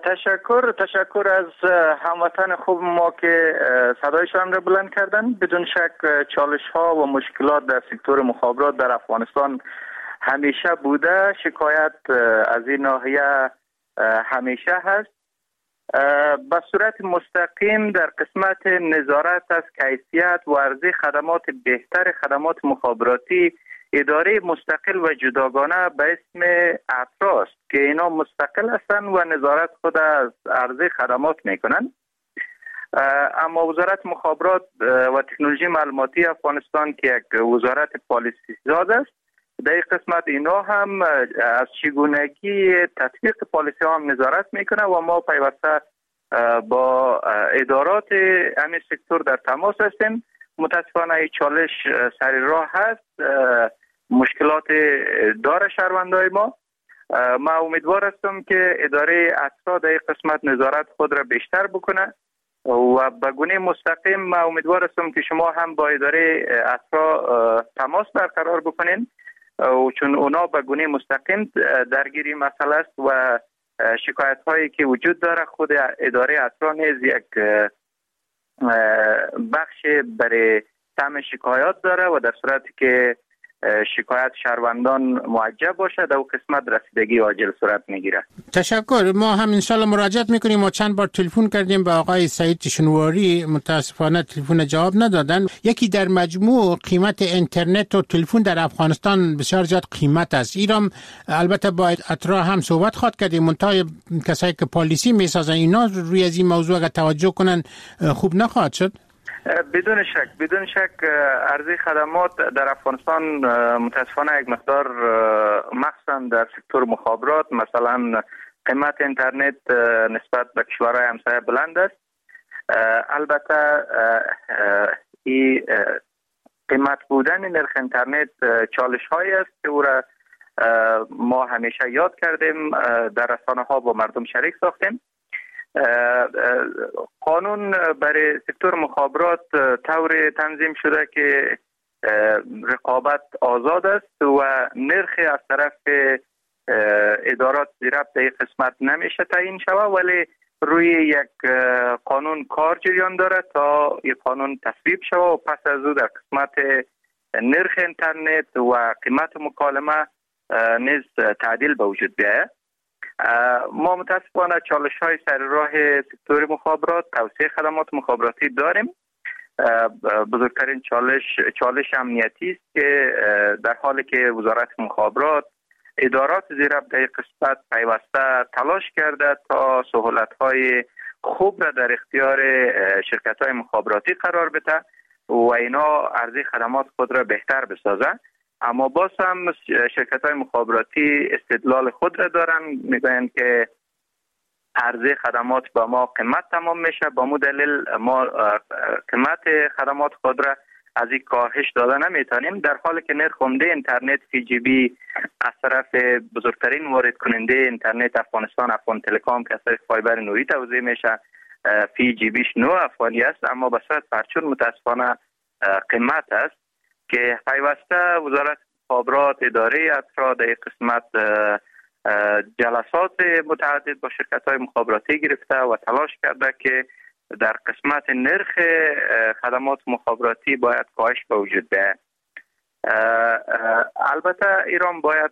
تشکر از هموطن خوب ما که صدایشان را بلند کردن. بدون شک چالش ها و مشکلات در سکتور مخابرات در افغانستان همیشه بوده، شکایت از این ناحیه همیشه هست. به صورت مستقیم در قسمت نظارت از کیفیت و عرضه خدمات بهتر خدمات مخابراتی، اداره مستقل و جداگانه به اسم اترا است که اینا مستقل هستند و نظارت خود از عرضه خدمات میکنن. اما وزارت مخابرات و تکنولوژی معلوماتی افغانستان که یک وزارت پالیسی ساز است، در این قسمت اینا هم از چگونگی تطبیق پالیسی ها هم نظارت میکنه و ما پیوسته با ادارات همین سکتور در تماس هستیم. متاسفانه چالش سر راه هست، مشکلات داره شهروندای ما. ما امیدوار هستم که اداره اترا در این قسمت نظارت خود را بیشتر بکنه و به گونه مستقیم ما امیدوار هستم که شما هم با اداره اترا تماس برقرار بکنین، چون اونا به گونه مستقیم درگیری مسئله است و شکایت هایی که وجود داره خود اداره اترا نیز یک بخش برای سم شکایات داره و در صورتی که شکایت شهروندان موجه باشه در اون قسمت رسیدگی عاجل صورت میگیره. تشکر. ما هم انشالله مراجعت میکنیم. ما چند بار تلفن کردیم به آقای سعید تشنواری، متاسفانه تلفن جواب ندادن. یکی در مجموع قیمت اینترنت و تلفن در افغانستان بسیار زیاد قیمت است. ایران البته با اترا هم صحبت خواهد کردیم، منتها کسایی که پالیسی میسازن اینا روی از این موضوع اگر توجه کنن خوب نخواهد شد. بدون شک عرضه خدمات در افغانستان متاسفانه یک مقدار مخصوصا در سکتور مخابرات، مثلا قیمت اینترنت نسبت به کشورهای همسایه بلند است. البته این قیمت بودن نرخ اینترنت چالش هایی است که او را ما همیشه یاد کردیم، در رسانه ها با مردم شریک ساختیم. قانون برای سکتور مخابرات طور تنظیم شده که رقابت آزاد است و نرخ از طرف ادارات زیربط در قسمت نمیشه تعیین شود، ولی روی یک قانون کار جریان داره تا یک قانون تصویب شود و پس از او در قسمت نرخ اینترنت و قیمت مکالمه نیز تعدیل به وجود بیاید. ما متاسفانه چالش های سر راه سکتور مخابرات، توسعه خدمات مخابراتی داریم. بزرگترین چالش امنیتی است که در حالی که وزارت مخابرات ادارات زیربط در قسمت پیوسته تلاش کرده تا سهولت های خوب را در اختیار شرکت های مخابراتی قرار بده و اینا عرضه خدمات خود را بهتر بسازه، اما باز هم شرکت های مخابراتی استدلال خود را دارن، میگوین که عرضه خدمات با ما قیمت تمام میشه، با مو دلیل ما قیمت خدمات خود را از این کاهش داده نمیتونیم، در حالی که نرخ عمده اینترنت 3GB از طرف بزرگترین وارد کننده اینترنت افغانستان، افغان تلکام که از طریق فایبر نوری توزیع میشه، فی جیبیش 9 افغانی است، اما به صورت پرچون متاسفانه قیمت است که پیوسته وزارت مخابرات اداره اترا در قسمت جلسات متعدد با شرکت‌های مخابراتی گرفته و تلاش کرده که در قسمت نرخ خدمات مخابراتی باید کاهش به وجود بیاید. البته ایران باید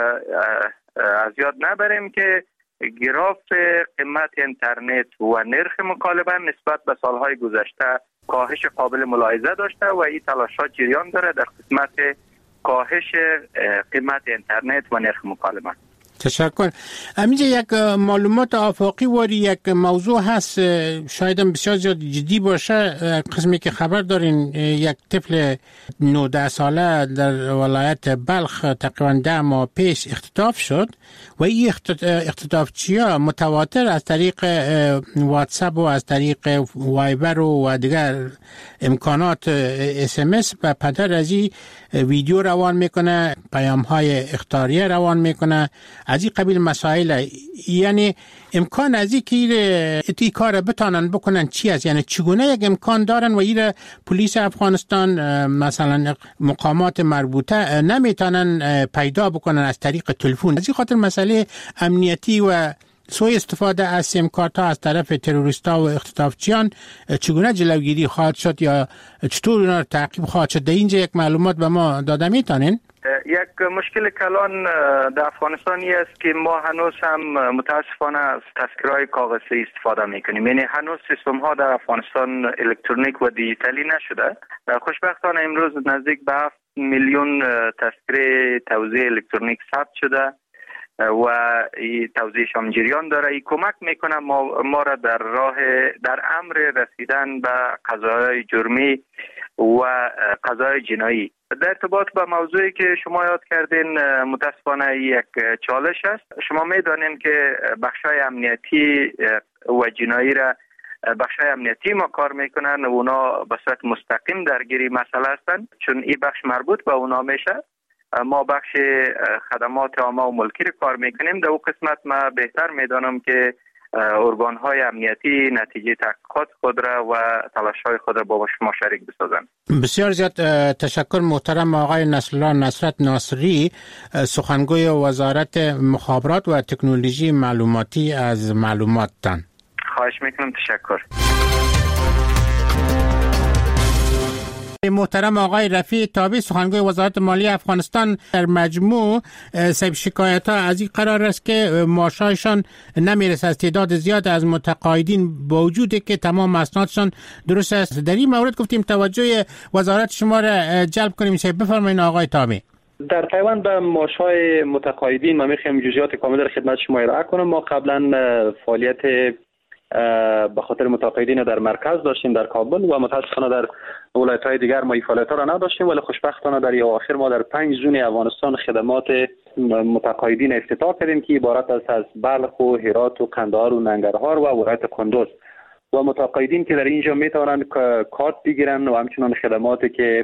از یاد نبریم که گراف قیمت اینترنت و نرخ مکالمه نسبت به سالهای گذشته کاهش قابل ملاحظه داشته و این تلاشات جریان داره در قسمت کاهش قیمت اینترنت و نرخ مکالمه. تشکر. همینجا یک معلومات آفاقی واری یک موضوع هست، شاید بسیار زیاد جدی باشه. قسمی که خبر دارین یک طفل 19 ساله در ولایت بلخ تقریبا 10 ماه پیش اختطاف شد و این اختطافچی‌ها متواتر از طریق واتساپ و از طریق وایبر و دیگر امکانات SMS به پدر از این ویدیو روان میکنه، پیام‌های اخطاریه روان میکنه، از این قبیل مسائل. یعنی امکان از این که این کار بتانن بکنن چی است؟ یعنی چگونه یک امکان دارن و این پلیس افغانستان مثلا مقامات مربوطه نمیتونن پیدا بکنن از طریق تلفن؟ از این خاطر مسئله امنیتی و سوء استفاده از سیم کارت ها از طرف تروریستا و اختطافچیان چگونه جلوگیری خواهد شد یا چطور اونا تعقیب خواهد شد؟ در اینجا یک معلومات به ما داده میتونین؟ یک مشکل کلان در افغانستان است که ما هنوز هم متاسفانه از تذکره‌های کاغذی استفاده میکنیم. یعنی هنوز سیستم ها در افغانستان الکترونیک و دیجیتالی نشده. خوشبختانه امروز نزدیک به 7 میلیون تذکره توزیع الکترونیک ثبت شده و این توزیعش هم جریان داره. این کمک میکنه ما را در امر رسیدن به قضایای جرمی و قضای جنایی. در ارتباط با موضوعی که شما یاد کردین متاسفانه یک چالش است. شما میدانین که بخشای امنیتی و جنایی را بخشای امنیتی ما کار میکنن و اونا به صورت مستقیم درگیری مسئله هستند، چون این بخش مربوط به اونا میشه. ما بخش خدمات عامه و ملکی رو کار میکنیم. در اون قسمت ما بهتر میدانم که ارگان‌های امنیتی نتیجه تحقیقات خود را و تلاش‌های خود را با شما شریک بسازند. بسیار زیاد تشکر محترم آقای نصرالله نصرت ناصری، سخنگوی وزارت مخابرات و تکنولوژی معلوماتی از معلوماتتان. خواهش میکنم. تشکر. محترم آقای رفیع تابی، سخنگوی وزارت مالی افغانستان، در مجموع سبب شکایت ها از این قرار است که معاششان نمیرسه از تعداد زیاد از متقاعدین با وجودی که تمام اسنادشان درست است. در این مورد گفتیم توجه وزارت شما را جلب کنیم. بفرمایید آقای تابی. در پیوند به معاشهای متقاعدین ما میخوایم جزئیات کامل را خدمت شما ارائه کنم. ما قبلا فعالیت به خاطر متقاعدین در مرکز داشتیم در کابل و متاسفانه در ولایت‌های دیگر ما این فعالیت‌ها را نداشتیم، ولی خوشبختانه در اواخر ما در 5 زون افغانستان خدمات متقاعدین افتتاح کردیم که عبارت است از بلخ و هرات و قندهار و ننگرهار و ولایت کندوز. و متقاعدین که در اینجا میتوانند کارت بگیرن و همچنان خدماتی که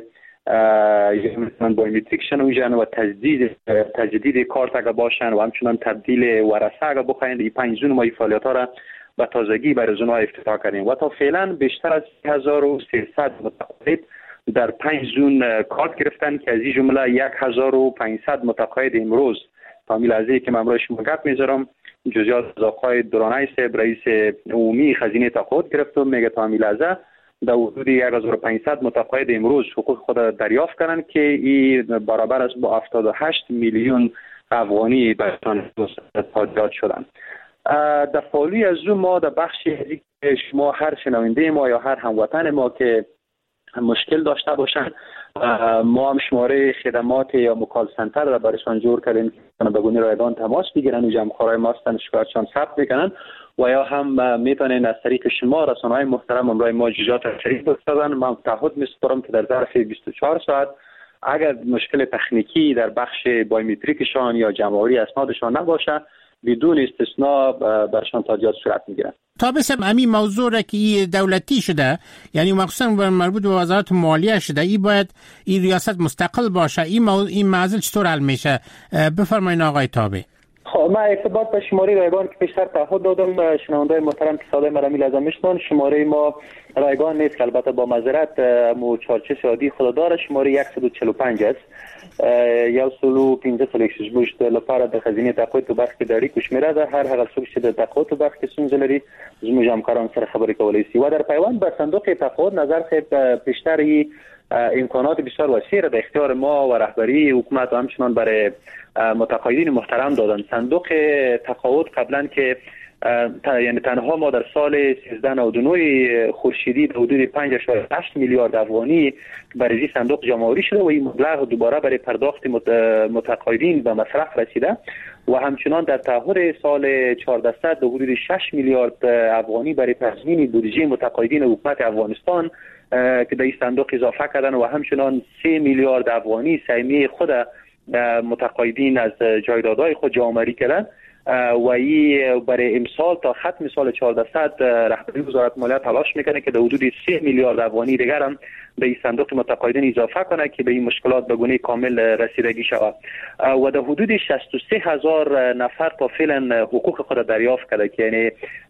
میتونن بایومتریک شنوشن و تجدید کارت اگر باشن و همچنان تبدیل ورثه اگر بخواین. این 5 زون ما این فعالیت‌ها را به تازگی برای زنها افتتاح کردیم و تا فعلا بیشتر از 1300 متقاعد در 5 زون کارت گرفتن که از این جمله 1500 متقاعد امروز تا لحظه‌ای که من امروز شما گپ میذارم جزئیات از آقای درانای صاحب رئیس عمومی خزینه تقاعد گرفت و میگه تا لحظه در حدود 1500 متقاعد امروز حقوق خود دریافت کردن که این برابر است با 78 میلیون افغانی به تادیات شدن. در فعالی از ما در بخشی که شما هر شنونده ما یا هر هموطن ما که مشکل داشته باشن ما هم شماره خدمات یا مکال سنتر را برایشان جور کردیم که بگونه رایگان تماس بگیرن و جمع‌خوارای ما هستن شکایتشان ثبت میکنن و یا هم میتونن از طریق شما رسانه‌های محترم امروز ما جزئیات شریک بسازن. من تعهد می‌سپارم که در ظرف 24 ساعت اگر مشکل تکنیکی در بخش بایومتریکشان یا جمع‌آوری اسنادشان نباشه بدون استثناء برشان تادیات صورت میگیرن. تا بسم همین موضوع را که دولتی شده، یعنی مخصوصا مربوط به وزارت مالیه شده، این باید این ریاست مستقل باشه. این معضل چطور حل میشه؟ بفرمایید آقای تابی. خب من ارتباط به شماره رایگان که پیشتر تعهد دادم، شنوندای محترم که صدای مرا میلازم میشنون، شماره ما رایگان نیست که البته با معذرت مو چارچش عادی خود داره، شماره 145 است. یا سلو 15 سال یکش بوشت لپاره در خزینه تقویت و برخی داری کش میرده، هر هر سوکش در تقویت و برخی سنزلری زموج همکاران سر خبری کولیسی و در پیوند به صندوق تقویت نظر خیلی پیشتری امکانات بسیار وسیع را در اختیار ما و رهبری حکومت و همچنان برای متقاعدین محترم دادن. صندوق تقاعد قبلا که یعنی تنها ما در سال 1399 خورشیدی به حدود 5.8 میلیارد افغانی برای صندوق جمع‌آوری شده و این مبلغ دوباره برای پرداخت متقاعدین به مصرف رسیده و همچنان در تعهد سال 1400 به حدود 6 میلیارد افغانی برای تضمین بودجه متقاعدین حکومت افغانستان که در این صندوق اضافه کردن و همچنان 3 میلیارد افغانی سهمیه خود متقاعدین از جایدادهای خود جمع‌آوری کردن و این برای امسال تا ختم سال 1400 رهبری وزارت مالیه تلاش میکنه که در حدود 3 میلیارد افغانی دیگر هم به این صندوق متقاعدین اضافه کنه که به این مشکلات به گونه کامل رسیدگی شود و در حدود 63,000 نفر تا فعلا حقوق خود دریافت کرده که یعنی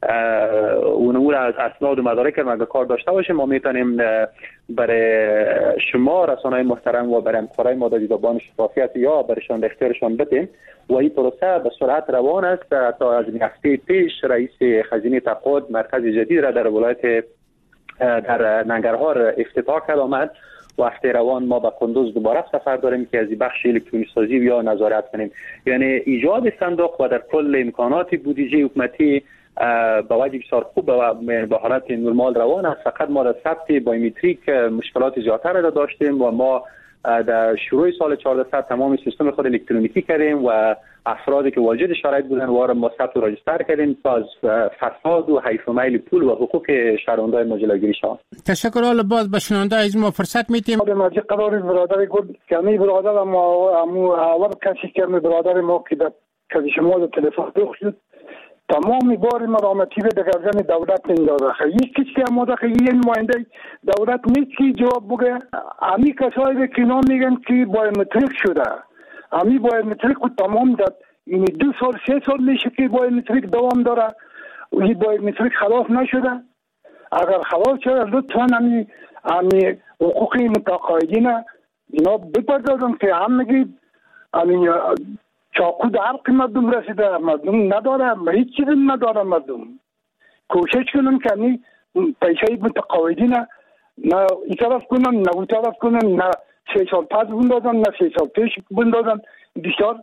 اون از اسناد و مدارک مگه کار داشته باشه ما میتونیم برای شما رسانه‌های محترم و برای همکارای ما در زبان شفافیت یا برایشان در اختیارشان بدیم و این پروسه به سرعت روان است. تا از هفته پیش رئیس خزینه تقاعد مرکز جدید را در ولایت در ننگرهار افتتاح کرد آمد و هفته روان ما به کندوز دوباره سفر داریم که از بخش الکترونیک سازی یا نظارت کنیم. یعنی ایجاد صندوق و در کل امکانات بودجه حکومتی با وجه بسیار خوب و به حالت نرمال روان است. فقط ما در ثبت بایومتریک مشکلات زیادتر را داشتیم و ما در شروع سال 1400 تمام سیستم خود الکترونیکی کردیم و افرادی که واجد شرایط بودن و ما ثبت و راجستر کردیم تا از فساد و حیف و میل پول و حقوق شهروندان ما جلوگیری شود. تشکر. حالا باز به شنونده از ما فرصت میدیم. مرجع قرار برادر گفت که می برادر ما اول کسی که می برادر ما که کسی شما در تلفن دخل شد تمام بار مرامتی به دگرگان دولت نمیداده. یک کسی که اماده که یه نماینده دولت نیست که جواب بگه. امی کسایی که اینا میگن که بایومتریک شده، امی بایومتریک رو تمام داد. این 2 سال 3 سال میشه که بایومتریک دوام داره و این بایومتریک خلاص نشده. اگر خلاص شده لطفا امی حقوق متقاعدین اینا بپردازن که هم میگید امی چاقو در حلق مردم رسیده، مردم نداره، هیچ چیزی نداره. مردم کوشش کنن که امی پیشه متقاعدین نه این طرف کنن نه اون طرف کنن، نه 3 سال پس بندازن نه 3 سال پیش بندازن. بسیار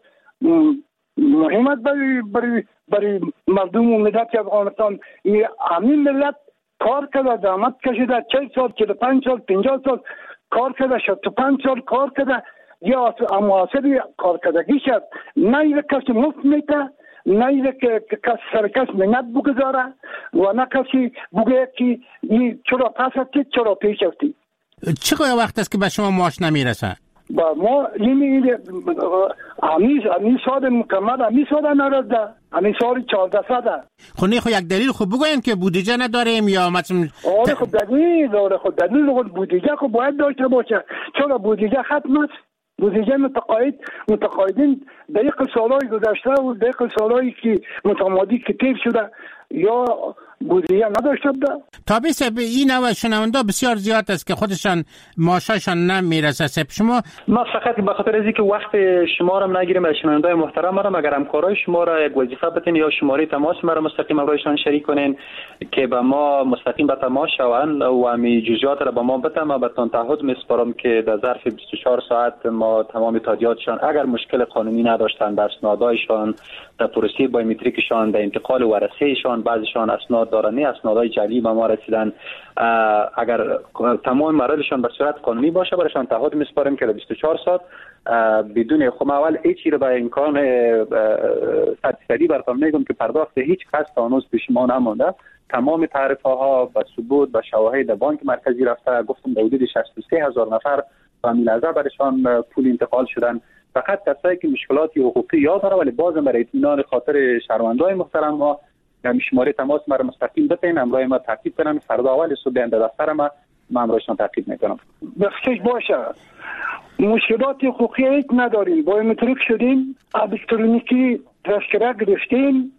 مهم است برای مردم و ملت افغانستان. همین ملت کار کرده، زحمت کشیده، 40 سال 45 سال 50 سال کار کرده، 65 سال کار کرده، یا امواسبی کار کردگی شد. نه ایره کسی مفت میته، نه ایره که کسی سرکس منت بگذاره و نه کسی بگه که چرا پس هستی چرا پیش هستی. چقدر وقت است که به شما معاش نمیرسه؟ با ما همین سال مکمل همین سال نرسده، همین سال 1400. خب یک دلیل خوب بگوین که بودجه نداریم یا مثلا آره خب دلیل بودجه خب باید داشته باشه. چرا بودجه ختم است؟ بودجه متقاعدین دقیق سالهای گذشته و دقیق سالهایی که متمادی که تیر شده یا بودجه نداشته بوده. تابعیس این نوع شنونده بسیار زیاد است که خودشان معاششان نمیرسه. شما ما فقط به خاطر از اینکه وقت شما را نگیریم از شنونده‌های محترم را، مگر همکارای شما را یک وظیفه بدین یا شماره تماس ما را مستقیم برایشان شریک کنین که به ما مستقیم به تماس شوند و همین جزئیات را به ما بدن. ما بهتون تعهد میسپارم که در ظرف 24 ساعت ما تمام تادیاتشان اگر مشکل قانونی نداشتن در اسنادایشان، در پروسه بایومتریکشان، در انتقال ورثه‌شان، بعضیشان اسناد دارن، اسنادهای جعلی به ما رسیدن، اگر تمام مراحلشان به صورت قانونی باشه برایشان تعهد میسپاریم که در 24 ساعت بدون خود اول هیچی رو به امکان صدی براتون میگم که پرداخت هیچ کس تا هنوز پیش ما نمونده. تمام تعرفه ها به ثبوت به شواهد بانک مرکزی رفته. گفتم در حدود 63,000 نفر به میلازه برایشان پول انتقال شدن. فقط کسایی که مشکلات حقوقی یاد داره ولی بازم برای اطمینان خاطر شهروندان محترم ما شماره تماس ما مستقیم بدین، امروز ما تعقیب کنن. فردا اول صبح در دفتر ما امروزشان تعقیب میکنم. بخشش باشه. مشکلات حقوقی هیچ نداریم. بایومتریک شدیم، الکترونیکی تذکره گرفتیم.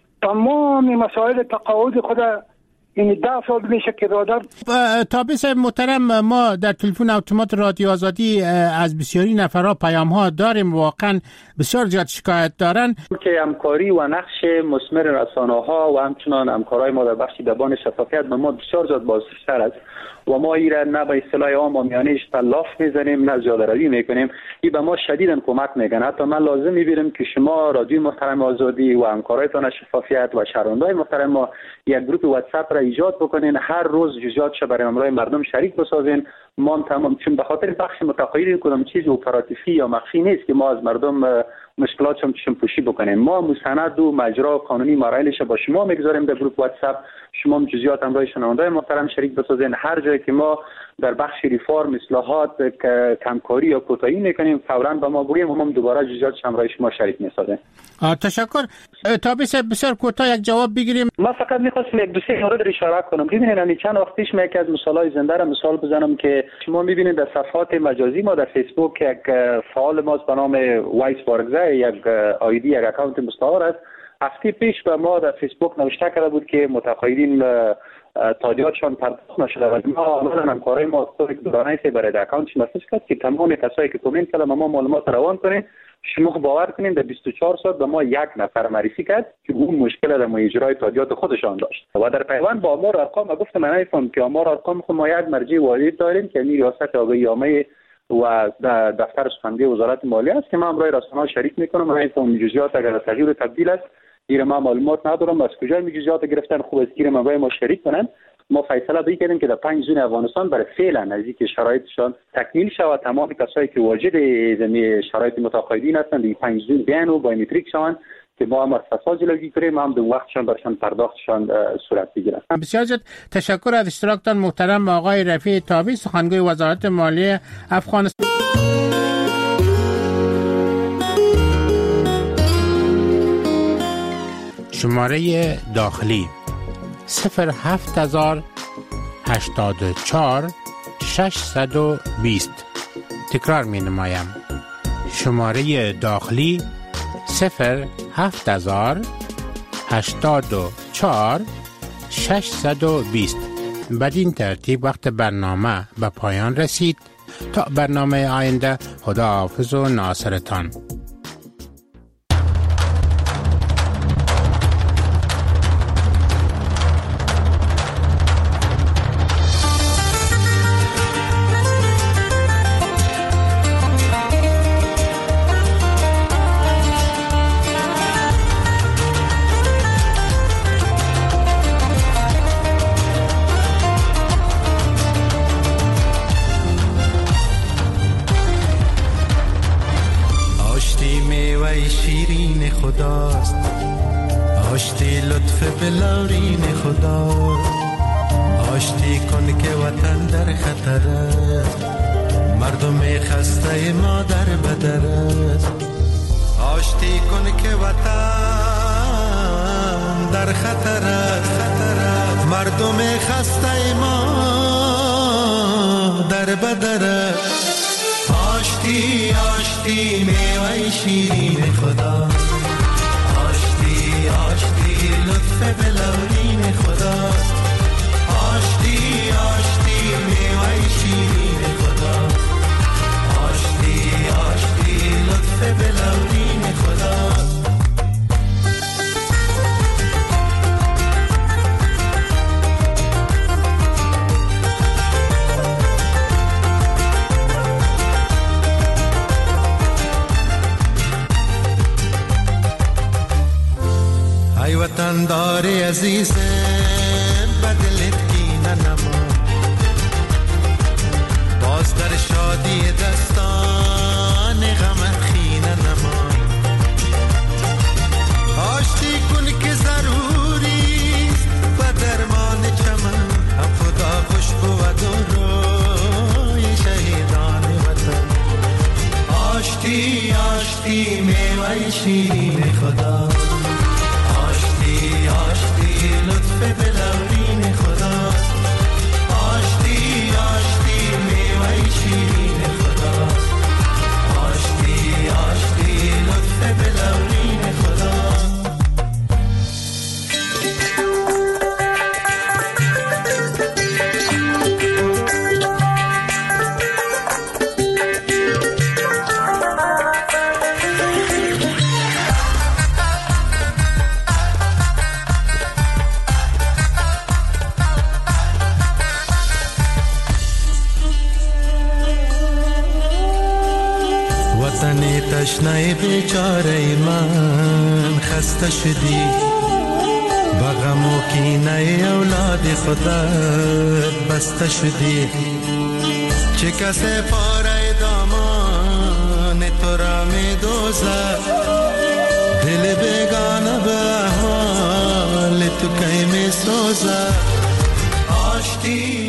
تمام مسائل تقاعد خود این 10 سال میشه که برادر. تابس محترم، ما در تلفن اتومات رادیو آزادی از بسیاری نفرها پیام ها داریم، واقعا بسیار زیاد شکایت دارن که همکاری و نقش مثمر رسانه ها و همچنان همکارای ما در بخش دبان شفافیت به ما بسیار زیاد بازنشسته است و ما ایران نه به اصطلاح عام آمیانه لاف میزنیم نه زیاده روی میکنیم. این به ما شدیداً کمک میکنه. حتی من لازم میبینم که شما رادیو محترم آزادی و همکارایتان شفافیت و شهروندای محترم ما یک گروه واتساپ را ایجاد بکنین، هر روز جزئیاتش برای همراه مردم شریک بسازین. ما تمام چون به خاطر بخش متقاعدین کدام چیز اپراتیفی یا مخفی نیست که ما از مردم مشکلاتشون چشم پوشی بکنیم. ما مستند و مجرا قانونی مراحلش با شما میگذاریم در گروه واتساپ. شما هم جزئیات همراه شنونده‌های محترم شریک بسازین. هر جایی که ما در بخش ریفارم اصلاحات کمکاری یا کوتاهی میکنیم فوراً به ما بگوییم و ما دوباره جزئیات همراه شما شریک میسازیم. تشکر. تابس بسیار کوتاه یک جواب بگیریم. ما فقط می‌خواستم یک دو سه مورد رو اشاره کنم. ببینید من چند وقت پیش یکی از مثال‌های زنده را مثال بزنم که شما می‌بینید در صفحات مجازی ما در فیسبوک یک فعال ما به نام وایس بارگزای یک آیدی یک اکانت مستعار است. هفته پیش به ما در فیسبوک نوشته کرده بود که متقاعدین تادیاتشان پرداخت نشده و ما عملا همکارای ما استوری دورانه برای اکانتش مسیج کرد که تمام کسایی که کامنت کردن ما معلومات روان کنین. شما باور کنین در 24 ساعت به ما یک نفر معرفی کرد که اون مشکل در اجرای تادیات خودشان داشت و در پیوند با آمار ارقام گفتم من نمی‌فهمم که آمار ارقام خود ما یک مرجع واحد داریم که ریاست آگاهی عامه و دفتر سخنگوی وزارت مالیه است که ما همراه رسانه‌ها شریک میکنم. من این جزئیات اگر تغییر تبدیل است گیر ما معلومات ندارم از کجا می جزئیات گرفتن خوب است گیر ما شریک کنن. ما فیصله به کردیم که در 5 زون افغانستان برای فعلا نزدیک شرایطشان تکمیل شود. تمام کسایی که واجد زمین شرایط متقاعدین هستند این 5 زون بیان و بایومتریک شوند که ما هم از فساد جلوگیری کنیم هم دو وقتشان برشان پرداختشان صورت بگیرد. بسیار زیاد تشکر از اشتراکتان محترم آقای رفیع تابی، سخنگوی وزارت مالیه افغانستان. شماره داخلی 07084 620. تکرار می نمایم. شماره داخلی 07084 620. بدین ترتیب وقت برنامه به پایان رسید. تا برنامه آینده، خداحافظ و ناصرتان. آشتی لطف بلارین خداست، آشتی کن که وطن در خطر است، مردم خسته ما در بدر است. آشتی کن که وطن در خطر است، مردم خسته ما در بدر است. آشتی آشتی میوه شیرین خداست، آشتی لطف بلورین خداست، آشتی آشتی میوه شیرین خداست، آشتی آشتی لطف بلورین خداست. ای وطن داری عزیزم بدلت کینه نما، باز در شادی دستان غمت خینه نما. آشتی کن که ضروری و درمان چمن، هم خدا خوش بود و روی شهیدان وطن. آشتی آشتی میوه شیرین خدا، آشتی لطف بلورین خداست، آشتی آشتی میوه شیرین خداست، آشتی آشتی لطف بلورین خداست. وطن تشنه بیچاره من خسته شدی، با غم و کینه اولاد خودت بسته شدی. چه کسی پاره دامان تو را می دوزد، دل بیگانه به احوال تو کی می سوزد. آشتی